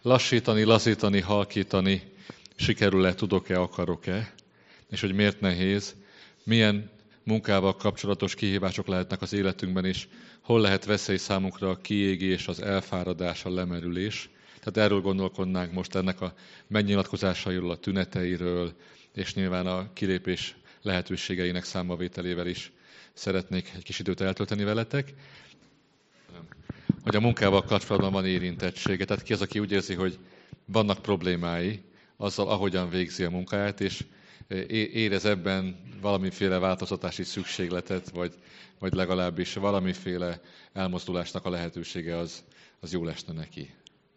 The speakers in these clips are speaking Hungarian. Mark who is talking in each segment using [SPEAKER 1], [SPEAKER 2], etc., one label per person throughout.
[SPEAKER 1] lassítani, lazítani, halkítani sikerül-e, tudok-e, akarok-e, és hogy miért nehéz, milyen munkával kapcsolatos kihívások lehetnek az életünkben, és hol lehet veszély számunkra a kiégés, az elfáradás, a lemerülés. Tehát erről gondolkodnánk most, ennek a megnyilatkozásairól, a tüneteiről, és nyilván a kilépés lehetőségeinek számbavételével is szeretnék egy kis időt eltölteni veletek. Hogy a munkával kapcsolatban van érintettsége. Tehát ki az, aki úgy érzi, hogy vannak problémái azzal, ahogyan végzi a munkáját, és érez ebben valamiféle változtatási szükségletet, vagy legalábbis valamiféle elmozdulásnak a lehetősége az jó lesne neki.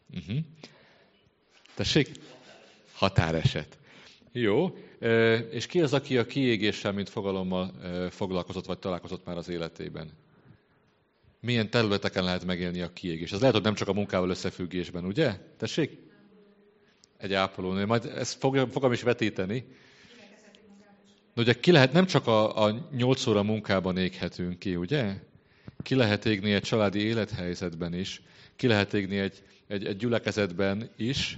[SPEAKER 1] Tessék? Határeset. Jó. És ki az, aki a kiégéssel, mint fogalommal foglalkozott, vagy találkozott már az életében? Milyen területeken lehet megélni a kiégés? Ez lehet, hogy nem csak a munkával összefüggésben, ugye? Tessék? Egy ápolónő. Majd ezt fogom is vetíteni. De ugye ki lehet, nem csak a 8 óra munkában éghetünk ki, ugye? Ki lehet égni egy családi élethelyzetben is. Ki lehet égni egy gyülekezetben is.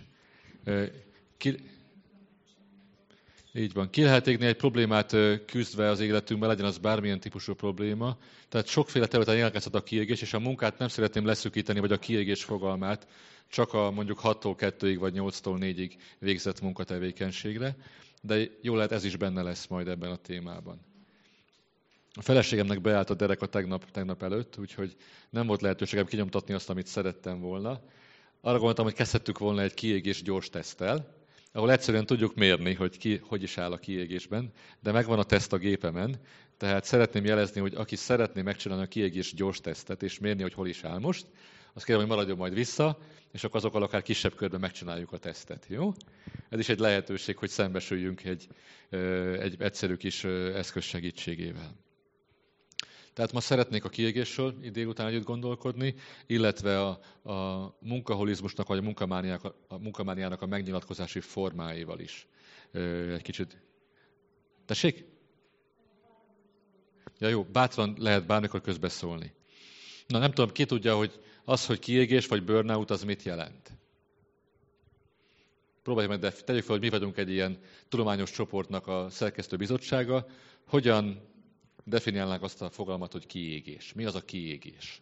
[SPEAKER 1] Így van. Ki lehet égni egy problémát küzdve az életünkben, legyen az bármilyen típusú probléma. Tehát sokféle területen jelentkezhet a kiégés, és a munkát nem szeretném leszűkíteni, vagy a kiégés fogalmát, csak a mondjuk 6-tól 2-ig, vagy 8-tól 4-ig végzett munkatevékenységre, de jól lehet ez is benne lesz majd ebben a témában. A feleségemnek beállt a dereka tegnap előtt, úgyhogy nem volt lehetőségem kinyomtatni azt, amit szerettem volna. Arra gondoltam, hogy kezdhettük volna egy kiégés gyors teszttel, ahol egyszerűen tudjuk mérni, hogy ki hogy is áll a kiégésben, de megvan a teszt a gépemen, tehát szeretném jelezni, hogy aki szeretné megcsinálni a kiégés gyors tesztet, és mérni, hogy hol is áll most, azt kérem, hogy maradjon majd vissza, és akkor azokkal akár kisebb körben megcsináljuk a tesztet. Jó? Ez is egy lehetőség, hogy szembesüljünk egy egyszerű kis eszköz segítségével. Tehát ma szeretnék a kiégésről délután együtt gondolkodni, illetve a munkaholizmusnak vagy a munkamániának a megnyilatkozási formáival is. Egy kicsit. Tessék? Ja jó, bátran lehet bármikor közbeszólni. Na nem tudom, ki tudja, hogy az, hogy kiégés vagy burnout, az mit jelent? Próbáljuk meg, tegyük fel, hogy mi vagyunk egy ilyen tudományos csoportnak a szerkesztő bizottsága. Hogyan definiálnánk azt a fogalmat, hogy kiégés? Mi az a kiégés?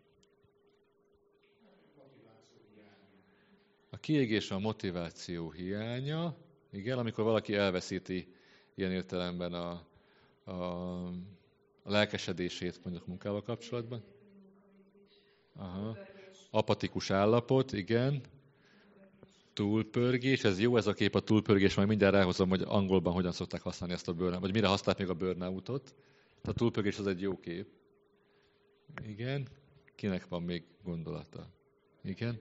[SPEAKER 1] A kiégés a motiváció hiánya. Igen, amikor valaki elveszíti ilyen értelemben a lelkesedését mondjuk munkával kapcsolatban. Aha. Apatikus állapot, igen. Túlpörgés, ez jó ez a kép, a túlpörgés, majd mindjárt ráhozom, hogy angolban hogyan szokták használni ezt a burnout, vagy mire használják még a burnoutot. A túlpörgés az egy jó kép. Igen. Kinek van még gondolata? Igen.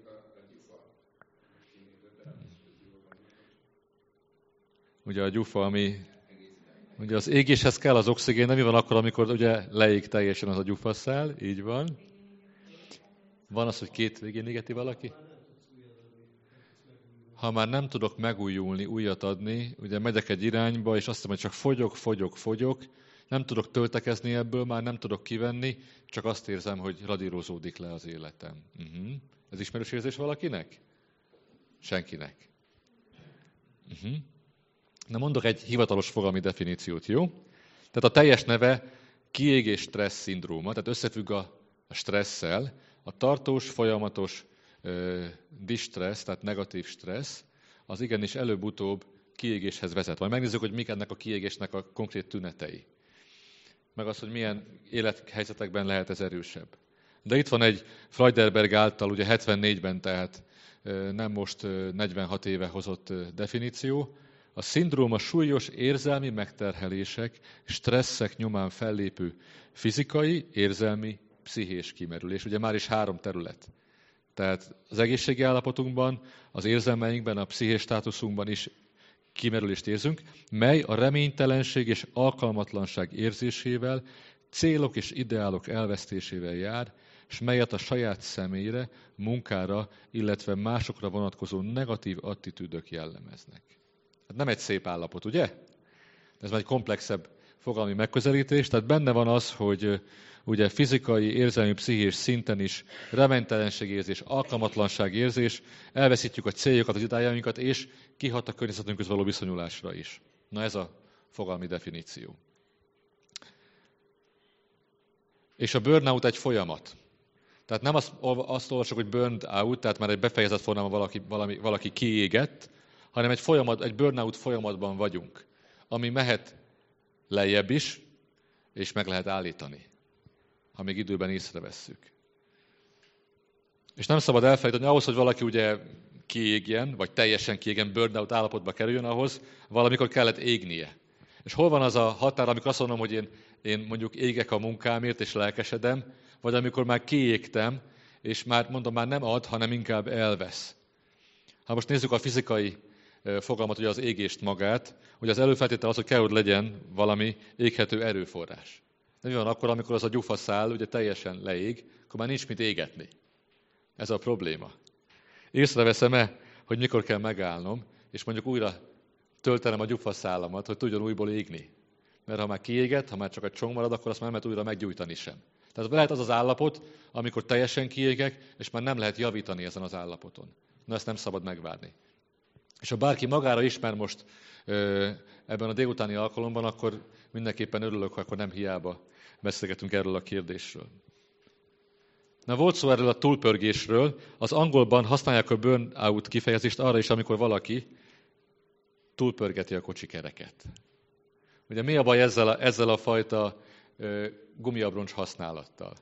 [SPEAKER 1] Ugye a gyufa, ami... Ugye az égéshez kell az oxigén, nem mi van akkor, amikor ugye leég teljesen az a gyufaszál, így van. Van az, hogy két végén égeti valaki? Ha már nem tudok megújulni, újat adni, ugye megyek egy irányba, és azt mondom, hogy csak fogyok, nem tudok töltekezni ebből, már nem tudok kivenni, csak azt érzem, hogy radírozódik le az életem. Ez ismerős érzés valakinek? Senkinek. Na mondok egy hivatalos fogalmi definíciót, jó? Tehát a teljes neve kiégés stressz szindróma, tehát összefügg a stresszel, a tartós, folyamatos distressz, tehát negatív stressz, az igenis előbb-utóbb kiégéshez vezet. Majd megnézzük, hogy mik ennek a kiégésnek a konkrét tünetei. Meg az, hogy milyen élethelyzetekben lehet ez erősebb. De itt van egy Freudenberg által, ugye 74-ben, tehát nem most 46 éve hozott definíció. A szindróma súlyos érzelmi megterhelések, stresszek nyomán fellépő fizikai, érzelmi, pszichés kimerülés. Ugye már is 3 terület. Tehát az egészségi állapotunkban, az érzelmeinkben, a pszichés státuszunkban is kimerülést érzünk, mely a reménytelenség és alkalmatlanság érzésével, célok és ideálok elvesztésével jár, és melyet a saját személyre, munkára, illetve másokra vonatkozó negatív attitűdök jellemeznek. Hát nem egy szép állapot, ugye? Ez már egy komplexebb fogalmi megközelítés, tehát benne van az, hogy ugye fizikai, érzelmi, pszichés szinten is reménytelenségérzés, alkalmatlanságérzés, elveszítjük a céljokat, az idájainkat, és kihat a környezetünkhöz való viszonyulásra is. Na ez a fogalmi definíció. És a burnout egy folyamat. Tehát nem azt olvasok, hogy burned out, tehát már egy befejezett formában valaki kiégett, hanem egy burnout folyamatban vagyunk, ami mehet lejjebb is, és meg lehet állítani, ha még időben észrevesszük. És nem szabad elfelejteni, ahhoz, hogy valaki ugye kiégjen, vagy teljesen kiégjen, burnout állapotba kerüljön, ahhoz valamikor kellett égnie. És hol van az a határ, amikor azt mondom, hogy én mondjuk égek a munkámért, és lelkesedem, vagy amikor már kiégtem, és már nem ad, hanem inkább elvesz. Ha most nézzük a fizikai fogalmat, ugye az égést magát, hogy az előfeltétel az, hogy kell, hogy legyen valami éghető erőforrás. De mi van akkor, amikor az a gyufaszál ugye teljesen leég, akkor már nincs mit égetni. Ez a probléma. Észreveszem-e, hogy mikor kell megállnom, és mondjuk újra töltenem a gyufaszálamat, hogy tudjon újból égni. Mert ha már kiégett, ha már csak egy csomag marad, akkor azt már nem lehet újra meggyújtani sem. Tehát lehet az az állapot, amikor teljesen kiégek, és már nem lehet javítani ezen az állapoton. Na, ezt nem szabad megvárni. És ha bárki magára ismer most ebben a délutáni alkalomban, akkor mindenképpen örülök, hogy akkor nem hiába beszélgetünk erről a kérdésről. Na, volt szó erről a túlpörgésről. Az angolban használják a burnout kifejezést arra is, amikor valaki túlpörgeti a kocsikereket. Ugye mi a baj ezzel a fajta gumiabroncs használattal?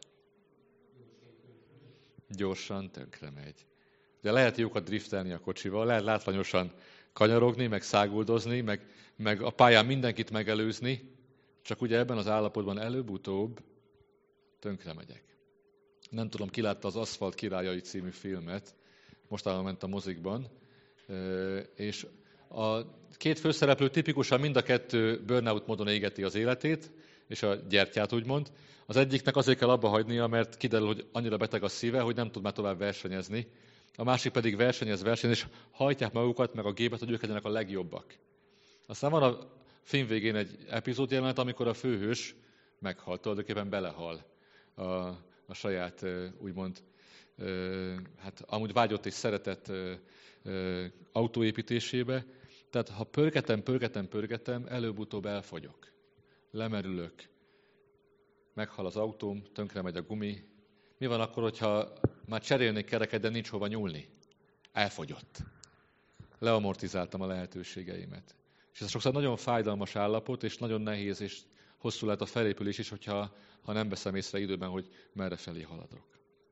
[SPEAKER 1] Gyorsan tönkre megy. Ugye lehet jókat driftelni a kocsival, lehet látványosan kanyarogni, meg száguldozni, meg a pályán mindenkit megelőzni, csak ugye ebben az állapotban előbb-utóbb tönkre megyek. Nem tudom, ki látta az Aszfalt királyai című filmet, mostanában ment a mozikban, és a két főszereplő tipikusan mind a kettő burnout módon égeti az életét, és a gyertyát úgymond. Az egyiknek azért kell abba hagynia, mert kiderül, hogy annyira beteg a szíve, hogy nem tud már tovább versenyezni. A másik pedig versenyez, és hajtják magukat, meg a gépet, hogy ők legyenek a legjobbak. Aztán van a film végén egy epizódjelenet, amikor a főhős meghal, tulajdonképpen belehal a saját, úgymond, hát amúgy vágyott és szeretett autóépítésébe. Tehát ha pörgetem, előbb-utóbb elfogyok. Lemerülök, meghal az autóm, tönkre megy a gumi. Mi van akkor, hogyha már cserélnék kereket, de nincs hova nyúlni? Elfogyott. Leamortizáltam a lehetőségeimet. És ez sokszor nagyon fájdalmas állapot, és nagyon nehéz, és hosszú lehet a felépülés is, hogyha nem veszem észre időben, hogy merre felé haladok.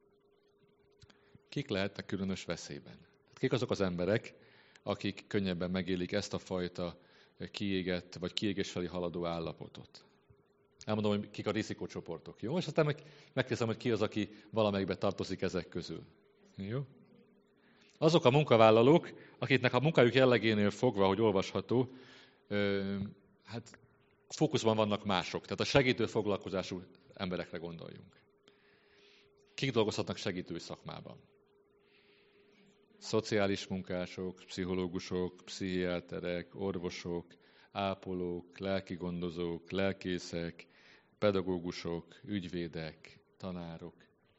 [SPEAKER 1] Kik lehetnek különös veszélyben? Kik azok az emberek, akik könnyebben megélik ezt a fajta kiégett, vagy kiégés felé haladó állapotot? Elmondom, hogy kik a rizikócsoportok, jó? És aztán megkérdezem, hogy ki az, aki valamelyikbe tartozik ezek közül. Jó? Azok a munkavállalók, akiknek a munkájuk jellegénél fogva, hogy olvasható, hát fókuszban vannak mások. Tehát a segítő foglalkozású emberekre gondoljunk. Kik dolgozhatnak segítő szakmában? Szociális munkások, pszichológusok, pszichiáterek, orvosok, ápolók, lelkigondozók, lelkészek, pedagógusok, ügyvédek, tanárok.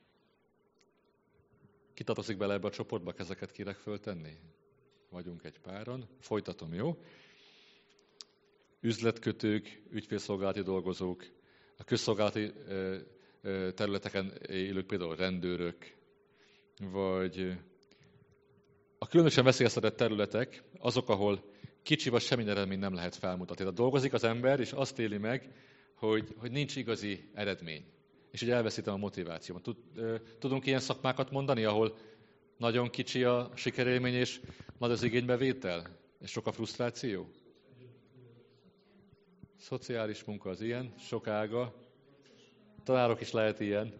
[SPEAKER 1] Ki tartozik bele ebbe a csoportba, kezeket kérek föltenni? Vagyunk egy páran. Folytatom, jó? Üzletkötők, ügyfélszolgálati dolgozók, a közszolgálati területeken élők, például rendőrök, vagy a különösen veszélyeztetett területek azok, ahol kicsi vagy semmi eredmény nem lehet felmutatni. Tehát dolgozik az ember, és azt éli meg, hogy nincs igazi eredmény. És így elveszítem a motivációmat. Tudunk ilyen szakmákat mondani, ahol nagyon kicsi a sikerélmény, és nagy az igénybevétel, és sok a frusztráció? Szociális munka az ilyen, sok ága. Tanárok is lehet ilyen.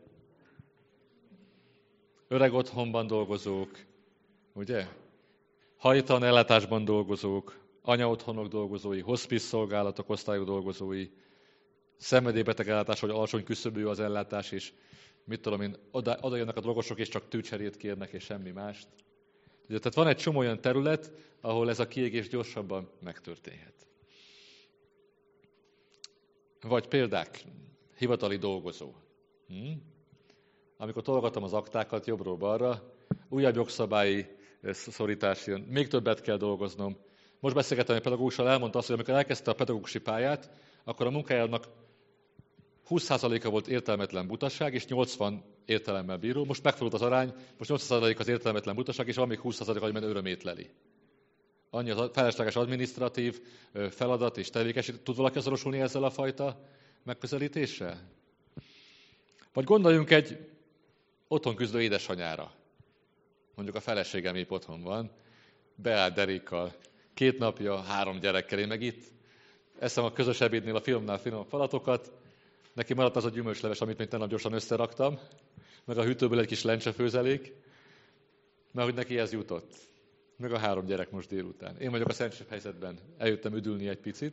[SPEAKER 1] Öreg otthonban dolgozók, ugye? Hajléktalan ellátásban dolgozók, anyaotthonok dolgozói, hospice szolgálatok, osztályok dolgozói, szenvedélybeteg ellátás, vagy alacsony küszöbű az ellátás, és mit tudom én, oda jönnek a drogosok, és csak tűcserét kérnek, és semmi mást. Ugye, tehát van egy csomó olyan terület, ahol ez a kiégés gyorsabban megtörténhet. Vagy példák, hivatali dolgozó. Amikor tologatom az aktákat jobbról-balra, újabb jogszabályi szorítás jön, még többet kell dolgoznom. Most beszélgettem egy pedagógussal, elmondta azt, hogy amikor elkezdte a pedagógusi pályát, akkor a munkájának 20%-a volt értelmetlen butaság, és 80 értelemmel bíró. Most megfordult az arány, most 80% az értelmetlen butaság, és van még 20%, amiben örömét leli. Annyi az felesleges adminisztratív feladat és tevékenység. Tud valaki azonosulni ezzel a fajta megközelítéssel? Vagy gondoljunk egy otthon küzdő édesanyára. Mondjuk a feleségem épp otthon van, beállt derékkal, 2 napja, 3 gyerekkel, én meg itt eszem a közös ebédnél a finomnál finom falatokat, neki maradt az a gyümölcsleves, amit még tegnap gyorsan összeraktam, meg a hűtőből egy kis lencsefőzelék, mert hogy neki ez jutott. Meg a 3 gyerek most délután. Én vagyok a szerencsésebb helyzetben, eljöttem üdülni egy picit,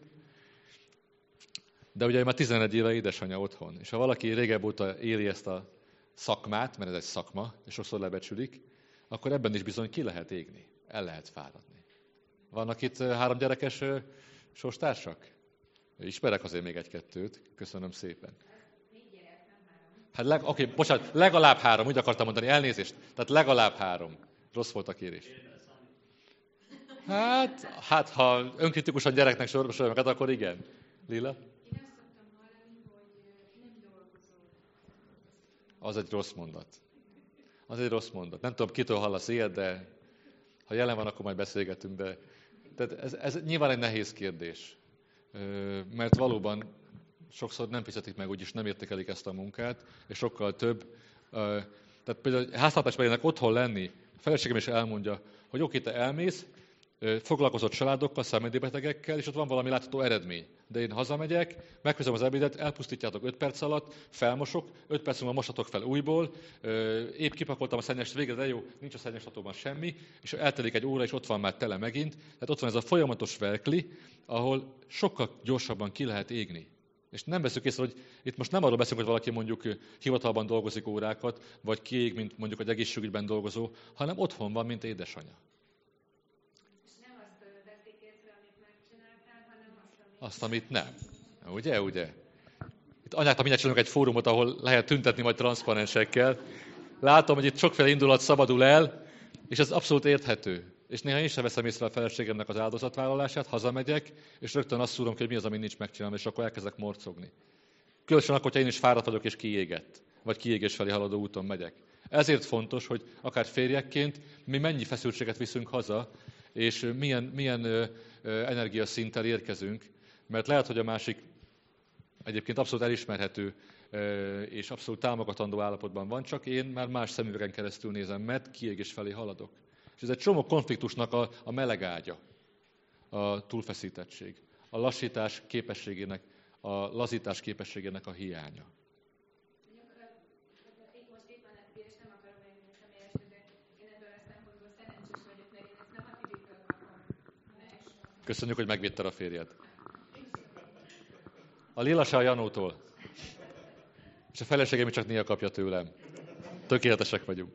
[SPEAKER 1] de ugye már 11 éve édesanyja otthon, és ha valaki régebb óta éli ezt a szakmát, mert ez egy szakma, és sokszor lebecsülik, akkor ebben is bizony ki lehet égni, el lehet fáradni. Vannak itt 3 gyerekes sorstársak? Ismerek azért még 1-2-t, köszönöm szépen. Hát bocsánat, legalább 3, úgy akartam mondani, elnézést. Tehát legalább 3. Rossz volt a kérés. Hát ha önkritikusan gyereknek sorolja meg, akkor igen. Lila?
[SPEAKER 2] Én azt szoktam hallani, hogy nem dolgozol.
[SPEAKER 1] Az egy rossz mondat. Az egy rossz mondat. Nem tudom, kitől hallasz ilyet, de ha jelen van, akkor majd beszélgetünk. De tehát ez nyilván egy nehéz kérdés. Mert valóban sokszor nem fizetik meg, úgyis nem értékelik ezt a munkát, és sokkal több. Tehát például háztartásbelinek otthon lenni, a feleségem is elmondja, hogy oké, te elmész, foglalkozott családokkal, szenvedélybetegekkel, és ott van valami látható eredmény. De én hazamegyek, megfőzöm az ebédet, elpusztítjátok 5 perc alatt, felmosok, 5 perc múlva mosatok fel újból, épp kipakoltam a szennyest végre, de jó, nincs a szennyestartóban semmi, és eltelik 1 óra, és ott van már tele megint. Tehát ott van ez a folyamatos verkli, ahol sokkal gyorsabban ki lehet égni. És nem veszük észre, hogy itt most nem arról beszélünk, hogy valaki mondjuk hivatalban dolgozik órákat, vagy kiég, mint mondjuk egy egészségügyben dolgozó, hanem otthon van, mint édesanyja. Azt, amit nem. Ugye? Itt anyáknak mindjárt csinálunk egy fórumot, ahol lehet tüntetni majd transzparensekkel. Látom, hogy itt sokféle indulat szabadul el, és ez abszolút érthető. És néha én sem veszem észre a feleségemnek az áldozatvállalását, hazamegyek, és rögtön azt szúrom ki, hogy mi az, ami nincs megcsinálva, és akkor elkezdek morcogni. Különösen akkor, hogyha én is fáradt vagyok és kiégett, vagy kiégés felé haladó úton megyek. Ezért fontos, hogy akár férjekként mi mennyi feszültséget viszünk haza, és milyen energiaszinttel érkezünk, mert lehet, hogy a másik egyébként abszolút elismerhető és abszolút támogatandó állapotban van, csak én már más szemüvegen keresztül nézem, mert kiégés felé haladok. És ez egy csomó konfliktusnak a meleg ágya, a túlfeszítettség, a lassítás képességének, a lazítás képességének a hiánya.
[SPEAKER 2] Most itt van egy és nem akarom elérni személyesre, de én ebből a szempontból szerencsés vagyok, mert én ezt nem a Tibitől kapom.
[SPEAKER 1] Köszönjük, hogy megvédted a férjed. A Lila se a Janótól. És a feleségem csak néha kapja tőlem. Tökéletesek vagyunk.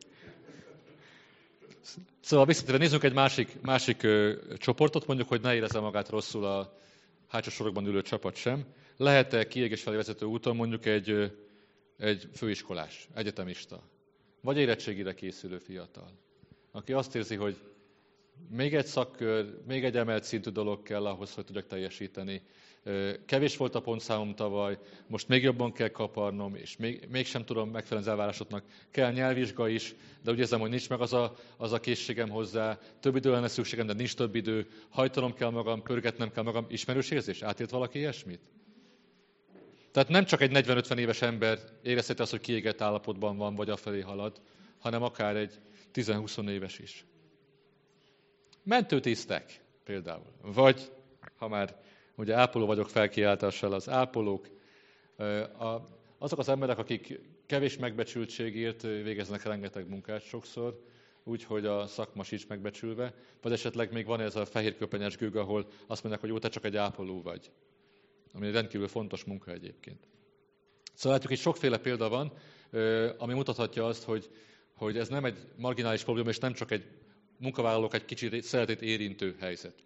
[SPEAKER 1] Szóval visszatérve nézzünk egy másik csoportot, mondjuk, hogy ne érezze magát rosszul a hátsó sorokban ülő csapat sem. Lehet-e kiégés felé vezető úton mondjuk egy főiskolás, egyetemista, vagy érettségire készülő fiatal, aki azt érzi, hogy még egy szakkör, még egy emelt szintű dolog kell ahhoz, hogy tudjak teljesíteni. Kevés volt a pontszámom tavaly, most még jobban kell kaparnom, és mégsem tudom megfelelni az elvárásoknak. Kell nyelvvizsga is, de úgy érzem, hogy nincs meg az a készségem hozzá. Több idő lenne szükségem, de nincs több idő. Hajtanom kell magam, pörgetnem kell magam. Ismerős érzés? Átélt valaki ilyesmit? Tehát nem csak egy 40-50 éves ember érezheti azt, hogy kiégett állapotban van, vagy afelé halad, hanem akár egy 10-20 éves is. Mentőtisztek például. Vagy, ha már ugye ápoló vagyok, felkiáltással az ápolók, azok az emberek, akik kevés megbecsültségért végeznek rengeteg munkát sokszor, úgyhogy a szakma sincs megbecsülve, vagy esetleg még van ez a fehérköpenyes gőg, ahol azt mondják, hogy jó, te csak egy ápoló vagy. Ami egy rendkívül fontos munka egyébként. Szóval látjuk, hogy sokféle példa van, ami mutathatja azt, hogy ez nem egy marginális probléma, és nem csak egy munkavállalók egy kicsit szeretét érintő helyzet.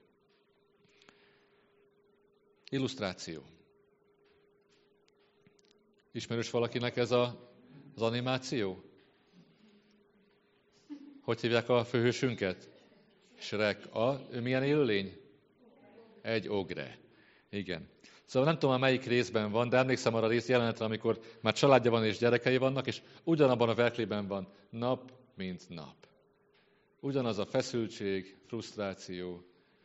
[SPEAKER 1] Illusztráció. Ismerős valakinek ez a Az animáció? Hogy hívják a főhősünket? Shrek. Ő milyen élőlény? Egy ogre. Igen. Szóval nem tudom, melyik részben van, de emlékszem arra a jelenetre, amikor már családja van és gyerekei vannak, és ugyanabban a verklében van nap, mint nap. Ugyanaz a feszültség, frusztráció,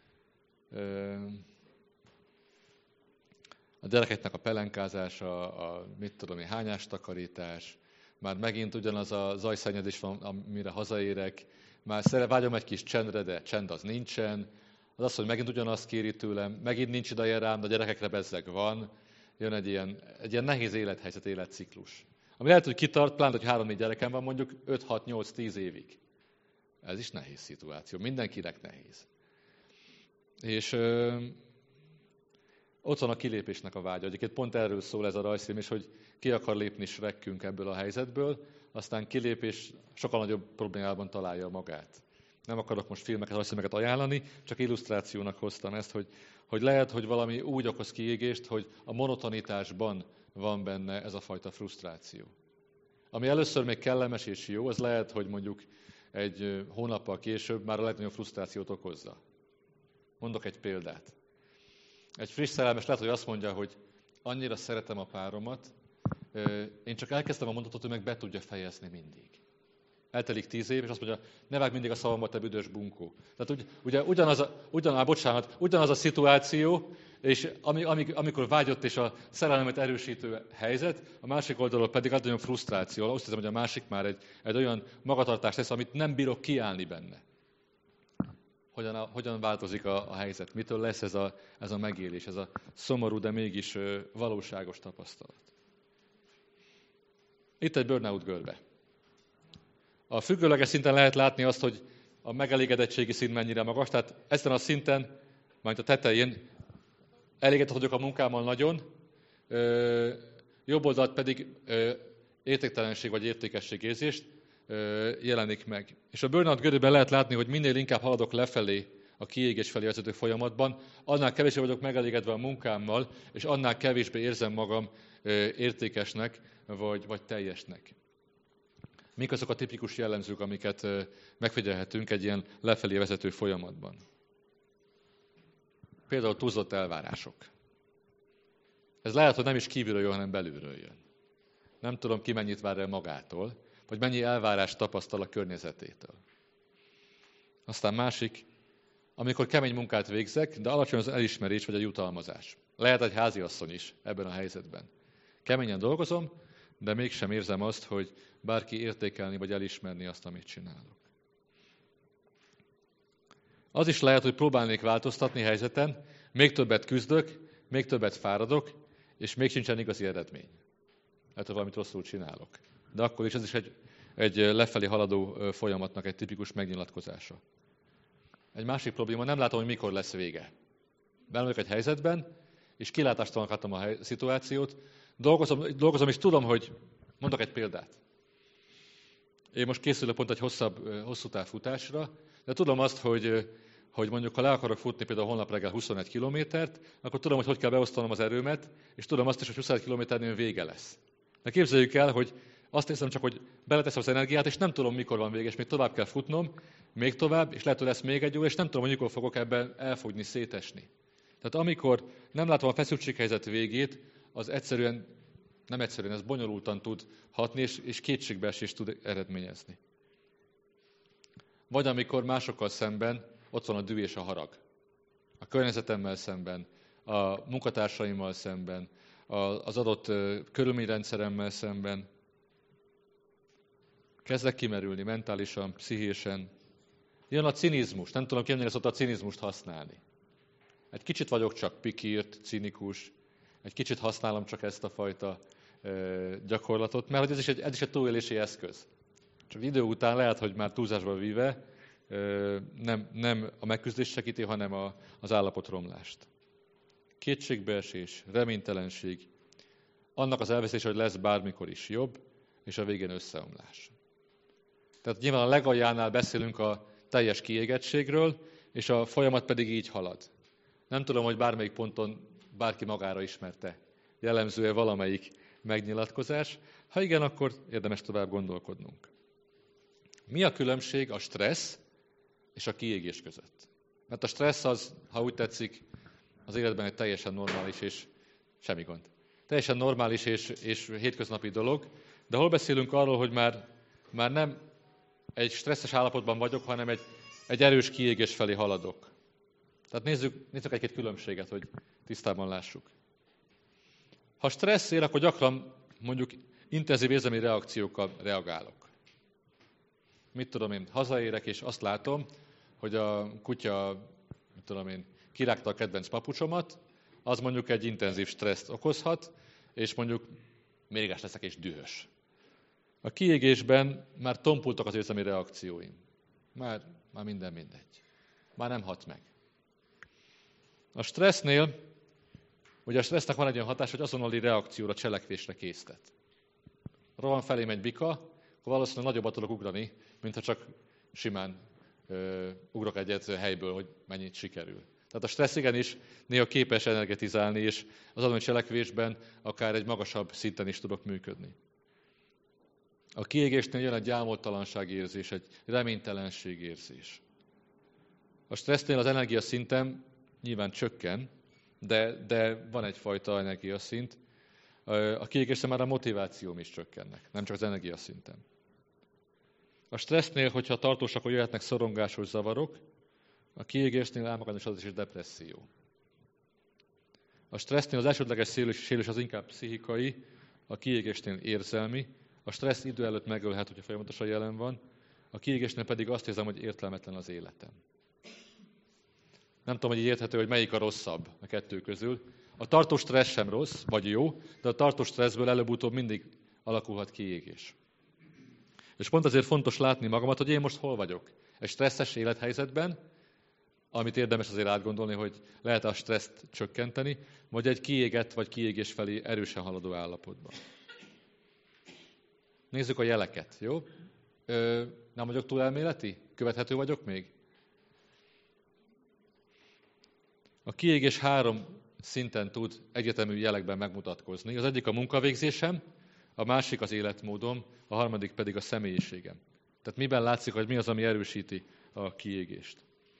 [SPEAKER 1] a gyerekeknek a pelenkázása, a mit tudom én, hányástakarítás, már megint ugyanaz a zajszennyezés van, amire hazaérek, már vágyom egy kis csendre, de csend az nincsen, az, hogy megint ugyanazt kéri tőlem, megint nincs ideje rám, de a gyerekekre bezzeg van, jön egy ilyen nehéz élethelyzet, életciklus. Ami lehet, hogy kitart, pláne, hogy 3-4 gyerekem van, mondjuk 5-6-8-10 évig. Ez is nehéz szituáció, mindenkinek nehéz. És ott van a kilépésnek a vágya. Egyébként pont erről szól ez a rajzfilm is, hogy ki akar lépni Shrekünk ebből a helyzetből, aztán kilépés sokkal nagyobb problémában találja magát. Nem akarok most filmeket, rajzfilmeket ajánlani, csak illusztrációnak hoztam ezt, hogy lehet, hogy valami úgy okoz kiégést, hogy a monotonitásban van benne ez a fajta frusztráció. Ami először még kellemes és jó, az lehet, hogy mondjuk egy hónappal később már a legnagyobb frusztrációt okozza. Mondok egy példát. Egy friss szerelmes lehet, hogy azt mondja, hogy annyira szeretem a páromat, én csak elkezdtem a mondatot, hogy meg be tudja fejezni mindig. Eltelik 10 év, és azt mondja, ne vágj mindig a szavamba, te büdös bunkó. Tehát ugye ugyanaz a szituáció, és amikor vágyott és a szerelmet erősítő helyzet, a másik oldalon pedig ad olyan frusztráció. Azt hiszem, hogy a másik már egy olyan magatartást tesz, amit nem bírok kiállni benne. Hogyan változik a helyzet? Mitől lesz ez a megélés, ez a szomorú, de mégis valóságos tapasztalat? Itt egy burnout görbe. A függőleges szinten lehet látni azt, hogy a megelégedettségi szint mennyire magas, tehát ezen a szinten, majd a tetején elégedett vagyok a munkámmal nagyon, jobb oldalt pedig értéktelenség vagy értékességérzést jelenik meg. És a burnout görbében lehet látni, hogy minél inkább haladok lefelé a kiégés felé vezető folyamatban, annál kevésbé vagyok megelégedve a munkámmal, és annál kevésbé érzem magam értékesnek vagy teljesnek. Mik azok a tipikus jellemzők, amiket megfigyelhetünk egy ilyen lefelé vezető folyamatban? Például túlzott elvárások. Ez lehet, hogy nem is kívülről jön, hanem belülről jön. Nem tudom, ki mennyit vár el magától, vagy mennyi elvárást tapasztal a környezetétől. Aztán másik, amikor kemény munkát végzek, de alacsony az elismerés vagy a jutalmazás. Lehet egy háziasszony is ebben a helyzetben. Keményen dolgozom, de mégsem érzem azt, hogy bárki értékelni vagy elismerni azt, amit csinálok. Az is lehet, hogy próbálnék változtatni helyzeten, még többet küzdök, még többet fáradok, és még sincsen igazi eredmény. Lehet, hogy valamit rosszul csinálok. De akkor is ez is egy lefelé haladó folyamatnak egy tipikus megnyilatkozása. Egy másik probléma, nem látom, hogy mikor lesz vége. Benne vagyok egy helyzetben, és kilátástalan látom a szituációt, dolgozom, és tudom, hogy mondok egy példát. Én most készülök pont egy hosszú távfutásra, de tudom azt, hogy mondjuk, ha le akarok futni például holnap reggel 21 kilométert, akkor tudom, hogy kell beosztanom az erőmet, és tudom azt is, hogy 21 kilométernél vége lesz. De képzeljük el, hogy azt hiszem csak, hogy beleteszem az energiát, és nem tudom, mikor van vége, és még tovább kell futnom, még tovább, és lehet, hogy lesz még egy óra, és nem tudom, hogy mikor fogok ebben elfogyni, szétesni. Tehát amikor nem látom a feszültséghelyzet végét, az ez bonyolultan tud hatni, és kétségbeesést tud eredményezni. Vagy amikor másokkal szemben ott van a düh és a harag. A környezetemmel szemben, a munkatársaimmal szemben, az adott körülményrendszeremmel szemben. Kezdek kimerülni mentálisan, pszichésen. Jön a cinizmus. Nem tudom, ki mennyire szokta a cinizmust használni. Egy kicsit vagyok csak pikírt, cinikus, egy kicsit használom csak ezt a fajta gyakorlatot, mert hogy ez is egy túlélési eszköz. Csak idő után lehet, hogy már túlzásba víve nem a megküzdést segíti, hanem az állapotromlást. Kétségbeesés, reménytelenség, annak az elvesztése, hogy lesz bármikor is jobb, és a végén összeomlás. Tehát nyilván a legaljánál beszélünk a teljes kiégettségről, és a folyamat pedig így halad. Nem tudom, hogy bármelyik ponton bárki magára ismerte. Jellemzője valamelyik megnyilatkozás. Ha igen, akkor érdemes tovább gondolkodnunk. Mi a különbség a stressz és a kiégés között? Mert a stressz az, ha úgy tetszik, az életben egy teljesen normális és semmi gond. Teljesen normális és hétköznapi dolog, de hol beszélünk arról, hogy már nem egy stresszes állapotban vagyok, hanem egy erős kiégés felé haladok. Tehát nézzük egy-két különbséget, hogy tisztában lássuk. Ha stressz ér, akkor gyakran mondjuk intenzív érzelmi reakciókkal reagálok. Mit tudom én, hazaérek, és azt látom, hogy a kutya, kirágta a kedvenc papucsomat, az mondjuk egy intenzív stresszt okozhat, és mondjuk mérges leszek és dühös. A kiégésben már tompultak az érzelmi reakcióim. Már minden mindegy. Már nem hat meg. A stressznél, ugye a stressznek van egy olyan hatás, hogy azonnali reakcióra, cselekvésre késztet. Rohan felém egy bika, akkor valószínűleg nagyobbat tudok ugrani, mintha csak simán ugrok egyet helyből, hogy mennyit sikerül. Tehát a stressz igenis néha képes energetizálni, és az adott cselekvésben akár egy magasabb szinten is tudok működni. A kiégésnél jön egy gyámoltalanság érzés, egy reménytelenség érzés. A stressznél az energiaszintem nyilván csökken, de van egyfajta energiaszint. A kiégésnél már a motivációm is csökkennek, nem csak az energiaszintem. A stressznél, hogyha tartósak, akkor jöhetnek szorongásos zavarok, a kiégésnél álmokányosodás és depresszió. A stressznél az elsődleges sérülés az inkább pszichikai, a kiégésnél érzelmi, a stressz idő előtt megölhet, hogyha folyamatosan jelen van, a kiégésnél pedig azt érzem, hogy értelmetlen az életem. Nem tudom, hogy így érthető, hogy melyik a rosszabb a kettő közül. A tartós stressz sem rossz, vagy jó, de a tartós stresszből előbb-utóbb mindig alakulhat kiégés. És pont azért fontos látni magamat, hogy én most hol vagyok. Egy stresszes élethelyzetben, amit érdemes azért átgondolni, hogy lehet a stresszt csökkenteni, vagy egy kiégett vagy kiégés felé erősen haladó állapotban. Nézzük a jeleket, jó? Nem vagyok túl elméleti? Követhető vagyok még? A kiégés 3 szinten tud egyetemű jelekben megmutatkozni. Az egyik a munkavégzésem, a másik az életmódom, a harmadik pedig a személyiségem. Tehát miben látszik, hogy mi az, ami erősíti a kiégést.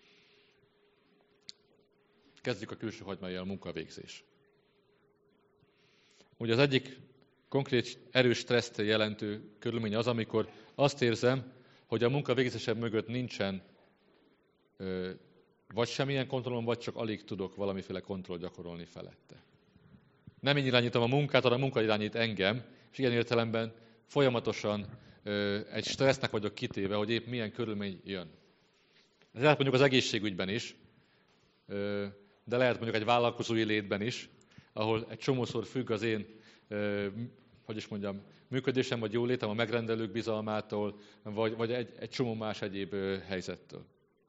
[SPEAKER 1] Kezdjük a külső hagymájjal, a munkavégzés. Ugye az egyik konkrét erős stresszt jelentő körülmény az, amikor azt érzem, hogy a munkavégzésem mögött nincsen vagy semmilyen kontrollom, vagy csak alig tudok valamiféle kontrollt gyakorolni felette. Nem én irányítom a munkát, hanem a munka irányít engem, és ilyen értelemben folyamatosan egy stressznek vagyok kitéve, hogy épp milyen körülmény jön. Ez lehet mondjuk az egészségügyben is, de lehet mondjuk egy vállalkozói létben is, ahol egy csomószor függ az én, működésem vagy jólétem a megrendelők bizalmától, vagy egy csomó más egyéb helyzettől.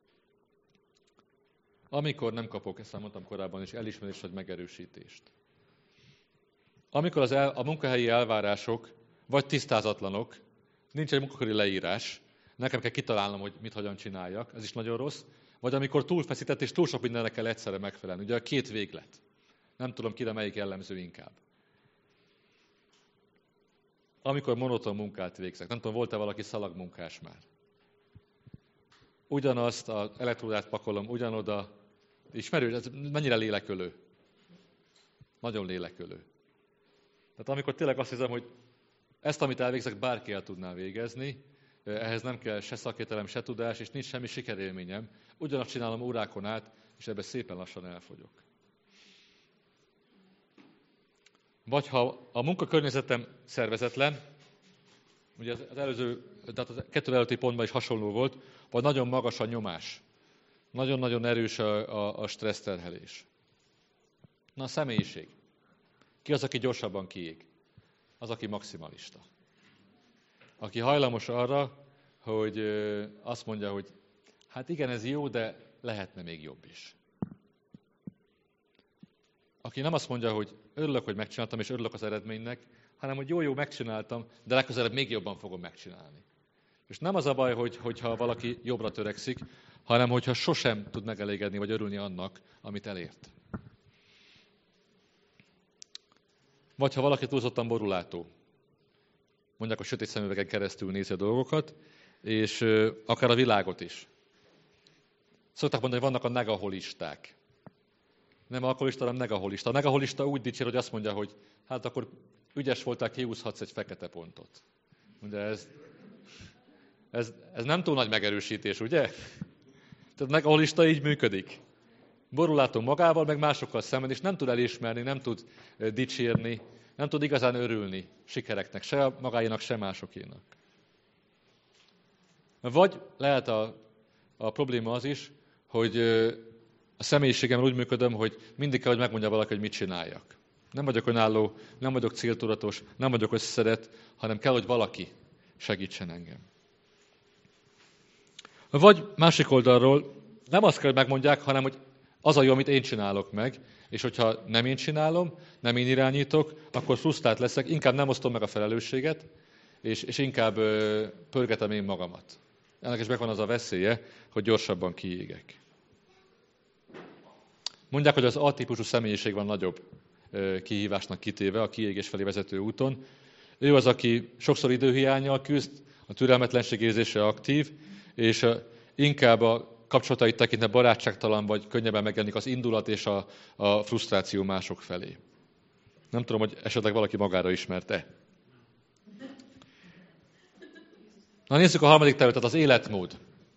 [SPEAKER 1] Amikor nem kapok, ezt már mondtam korábban is, elismerést vagy megerősítést. Amikor a munkahelyi elvárások vagy tisztázatlanok, nincs egy munkaköri leírás, nekem kell kitalálnom, hogy mit hogyan csináljak, ez is nagyon rossz, vagy amikor túlfeszített és túl sok mindenre kell egyszerre megfelelni. Ugye a 2 véglet. Nem tudom, kire melyik jellemző inkább. Amikor monoton munkát végzek. Nem tudom, volt-e valaki szalagmunkás már? Ugyanazt az elektródát pakolom, ugyanoda. Ismerő, ez mennyire lélekölő? Nagyon lélekölő. Tehát amikor tényleg azt hiszem, hogy ezt, amit elvégzek, bárki el tudná végezni, ehhez nem kell se szakértelem, se tudás, és nincs semmi sikerélményem. Ugyanazt csinálom órákon át, és ebben szépen lassan elfogyok. Vagy ha a munkakörnyezetem szervezetlen, ugye az előző, tehát a 2 előtti pontban is hasonló volt, vagy nagyon magas a nyomás. Nagyon-nagyon erős a stresszterhelés. Na, a személyiség. Ki az, aki gyorsabban kiég? Az, aki maximalista. Aki hajlamos arra, hogy azt mondja, hogy hát igen, ez jó, de lehetne még jobb is. Aki nem azt mondja, hogy örülök, hogy megcsináltam, és örülök az eredménynek, hanem hogy jó, megcsináltam, de legközelebb még jobban fogom megcsinálni. És nem az a baj, hogyha valaki jobbra törekszik, hanem hogyha sosem tud megelégedni, vagy örülni annak, amit elért. Vagy ha valaki túlzottan borulátó, mondják, a sötét szemüvegen keresztül nézi a dolgokat, és akár a világot is. Szokták mondani, hogy vannak a negaholisták. Nem alkoholista, hanem negaholista. A negaholista úgy dicsér, hogy azt mondja, hogy hát akkor ügyes voltál, kihúzhatsz egy fekete pontot. Ugye ez nem túl nagy megerősítés, ugye? Tehát a negaholista így működik. Borulátó magával, meg másokkal szemben, és nem tud elismerni, nem tud dicsérni, nem tud igazán örülni sikereknek, se magáénak, se másokénak. Vagy lehet a probléma az is, hogy a személyiségemről úgy működöm, hogy mindig kell, hogy megmondja valaki, hogy mit csináljak. Nem vagyok önálló, nem vagyok céltudatos, nem vagyok összeszedett, hanem kell, hogy valaki segítsen engem. Vagy másik oldalról nem azt kell, hogy megmondják, hanem hogy az a jó, amit én csinálok meg, és hogyha nem én csinálom, nem én irányítok, akkor frusztrált leszek, inkább nem osztom meg a felelősséget, és inkább pörgetem én magamat. Ennek is megvan az a veszélye, hogy gyorsabban kiégek. Mondják, hogy az A-típusú személyiség van nagyobb kihívásnak kitéve a kiégés felé vezető úton. Ő az, aki sokszor időhiánnyal küzd, a türelmetlenség érzése aktív, és inkább a kapcsolatait tekintve barátságtalan, vagy könnyebben megjelenik az indulat és a frusztráció mások felé. Nem tudom, hogy esetleg valaki magára ismerte. Na nézzük a harmadik területet, az életmód.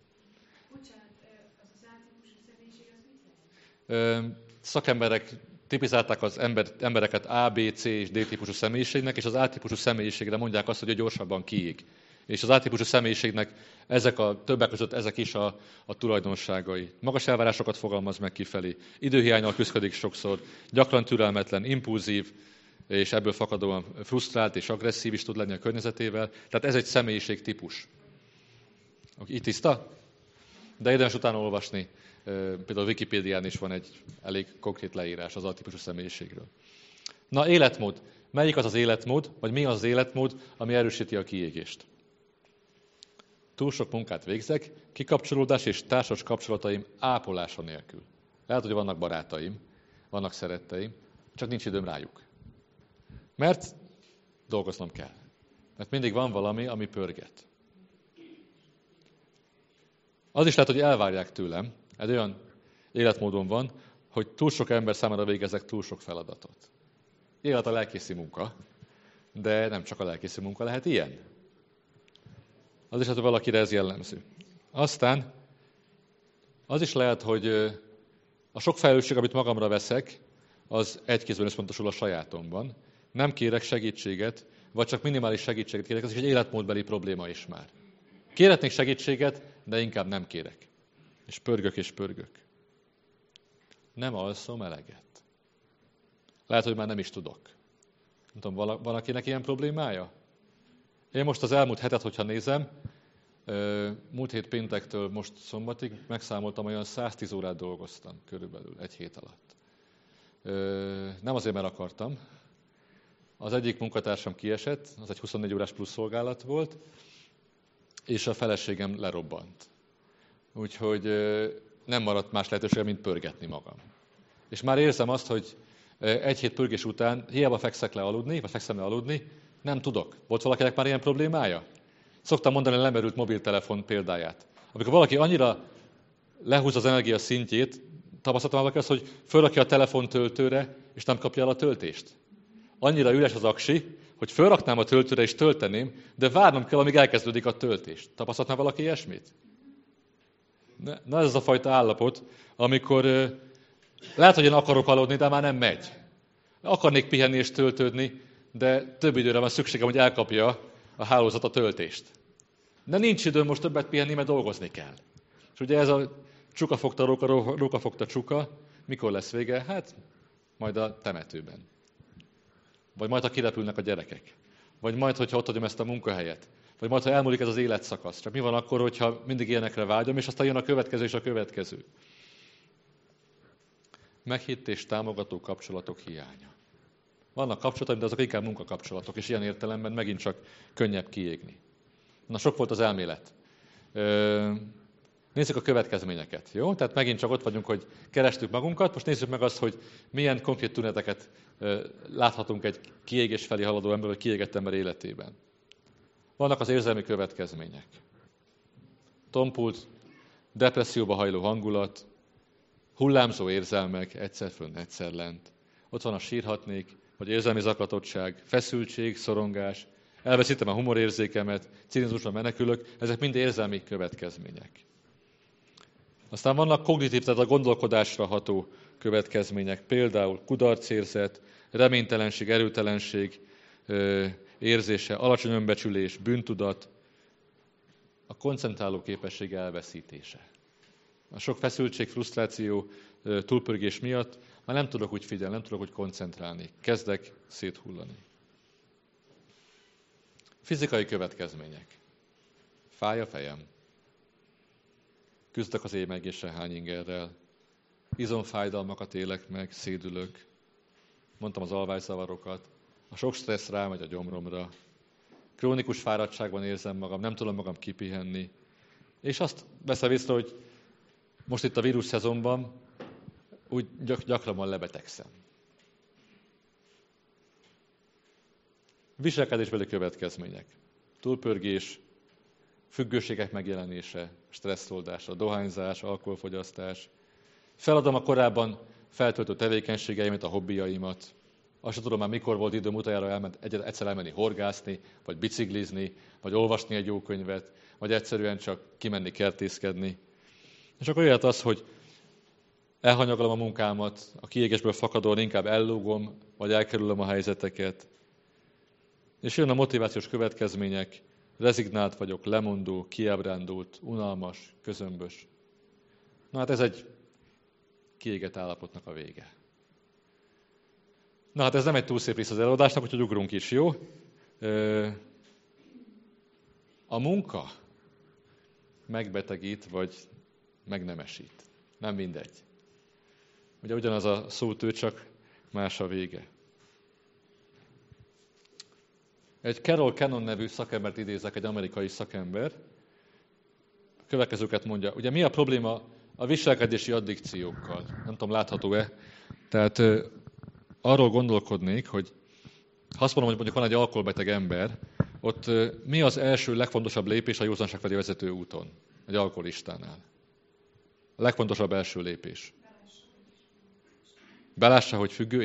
[SPEAKER 1] Szakemberek tipizálták az embereket A, B, C és D típusú személyiségnek, és az A típusú személyiségre mondják azt, hogy ő gyorsabban kiég. És az A típusú személyiségnek többek között ezek is a tulajdonságai. Magas elvárásokat fogalmaz meg kifelé, időhiánnyal küszködik sokszor, gyakran türelmetlen, impulzív, és ebből fakadóan frusztrált és agresszív is tud lenni a környezetével. Tehát ez egy személyiségtípus. Így tiszta? De érdemes utána olvasni. Például a Wikipédián is van egy elég konkrét leírás az A-típusú személyiségről. Na, életmód. Melyik az az életmód, vagy mi az az életmód, ami erősíti a kiégést? Túl sok munkát végzek, kikapcsolódás és társas kapcsolataim ápolása nélkül. Lehet, hogy vannak barátaim, vannak szeretteim, csak nincs időm rájuk. Mert dolgoznom kell. Mert mindig van valami, ami pörget. Az is lehet, hogy elvárják tőlem, egy olyan életmódon van, hogy túl sok ember számára végezek túl sok feladatot. Élet a lelkészi munka, de nem csak a lelkészi munka lehet ilyen. Az is lehet, hogy valakire ez jellemző. Aztán az is lehet, hogy a sok felelősség, amit magamra veszek, az egy kézben összpontosul a sajátomban. Nem kérek segítséget, vagy csak minimális segítséget kérek, ez is egy életmódbeli probléma is már. Kérhetnék segítséget, de inkább nem kérek. És pörgök. Nem alszom eleget. Lehet, hogy már nem is tudok. Nem tudom, van akinek ilyen problémája? Én most az elmúlt hetet, hogyha nézem, múlt hét péntektől most szombatig megszámoltam, olyan 110 órát dolgoztam körülbelül egy hét alatt. Nem azért, mert akartam. Az egyik munkatársam kiesett, az egy 24 órás plusz szolgálat volt, és a feleségem lerobbant. Úgyhogy nem maradt más lehetőségem, mint pörgetni magam. És már érzem azt, hogy egy hét pörgés után hiába fekszem le aludni, nem tudok. Volt valakinek már ilyen problémája? Szoktam mondani a lemerült mobiltelefon példáját. Amikor valaki annyira lehúz az energia szintjét, tapasztaltam valaki azt, hogy fölrakja a telefon töltőre, és nem kapja el a töltést. Annyira üres az aksi, hogy fölraknám a töltőre és tölteném, de várnom kell, amíg elkezdődik a töltés. Tapasztaltál valaki ilyesmit? Na ez az a fajta állapot, amikor lehet, hogy én akarok aludni, de már nem megy. Akarnék pihenni és töltődni, de több időre van szükségem, hogy elkapja a hálózat a töltést. De nincs időm most többet pihenni, mert dolgozni kell. És ugye ez a csuka fogta róka fogta csuka, mikor lesz vége? Hát majd a temetőben. Vagy majd, ha kirepülnek a gyerekek. Vagy majd, hogyha ott hagyom ezt a munkahelyet. Vagy majd, ha elmúlik ez az életszakasz. Csak mi van akkor, hogyha mindig ilyenekre vágyom, és aztán jön a következő és a következő. Meghitt és támogató kapcsolatok hiánya. Vannak kapcsolataim, de azok inkább munkakapcsolatok, és ilyen értelemben megint csak könnyebb kiégni. Na, sok volt az elmélet. Nézzük a következményeket, jó? Tehát megint csak ott vagyunk, hogy kerestük magunkat, most nézzük meg azt, hogy milyen konkrét tüneteket láthatunk egy kiégés felé haladó ember, vagy kiégett ember életében. Vannak az érzelmi következmények. Tompult, depresszióba hajló hangulat, hullámzó érzelmek, egyszer fönn, egyszer lent. Ott van a sírhatnék, vagy érzelmi zaklatottság, feszültség, szorongás, elveszítem a humorérzékemet, cinizmusra menekülök, ezek mind érzelmi következmények. Aztán vannak kognitív, tehát a gondolkodásra ható következmények, például kudarcérzet, reménytelenség, erőtelenség érzése, alacsony önbecsülés, bűntudat, a koncentráló képesség elveszítése. A sok feszültség, frusztráció, túlpörgés miatt már nem tudok úgy figyelni, nem tudok úgy koncentrálni. Kezdek széthullani. Fizikai következmények. Fáj a fejem. Küzdök az émegéssel, hányingerrel. Izomfájdalmakat élek meg, szédülök. Mondtam az alvászavarokat. A sok stressz rámegy a gyomromra. Krónikus fáradtságban érzem magam, nem tudom magam kipihenni. És azt veszem észre, hogy most itt a vírus szezonban úgy gyakran lebetegszem. Viselkedésbeli következmények. Túlpörgés, függőségek megjelenése, stresszoldása, dohányzás, alkoholfogyasztás. Feladom a korábban feltöltött tevékenységeimet, a hobbiaimat. Azt sem tudom már, mikor volt időm utoljára egyszer elmenni horgászni, vagy biciklizni, vagy olvasni egy jó könyvet, vagy egyszerűen csak kimenni kertészkedni. És akkor jöhet az, hogy elhanyagolom a munkámat, a kiégésből fakadóan inkább ellógom, vagy elkerülöm a helyzeteket. És jön a motivációs következmények, rezignált vagyok, lemondó, kiábrándult, unalmas, közömbös. Na hát ez egy kiégett állapotnak a vége. Na hát ez nem egy túl szép rész az előadásnak, úgyhogy ugrunk is, jó? A munka megbetegít, vagy megnemesít. Nem mindegy. Ugye ugyanaz a szótő, csak más a vége. Egy Carol Cannon nevű szakembert idézek, egy amerikai szakember. A következőket mondja. Ugye mi a probléma a viselkedési addikciókkal? Nem tudom, látható-e? Tehát arról gondolkodnék, hogy ha azt mondom, hogy mondjuk van egy alkoholbeteg ember, ott mi az első legfontosabb lépés a józanság felé vezető úton? Egy alkoholistánál. A legfontosabb első lépés. Belássa, hogy függő,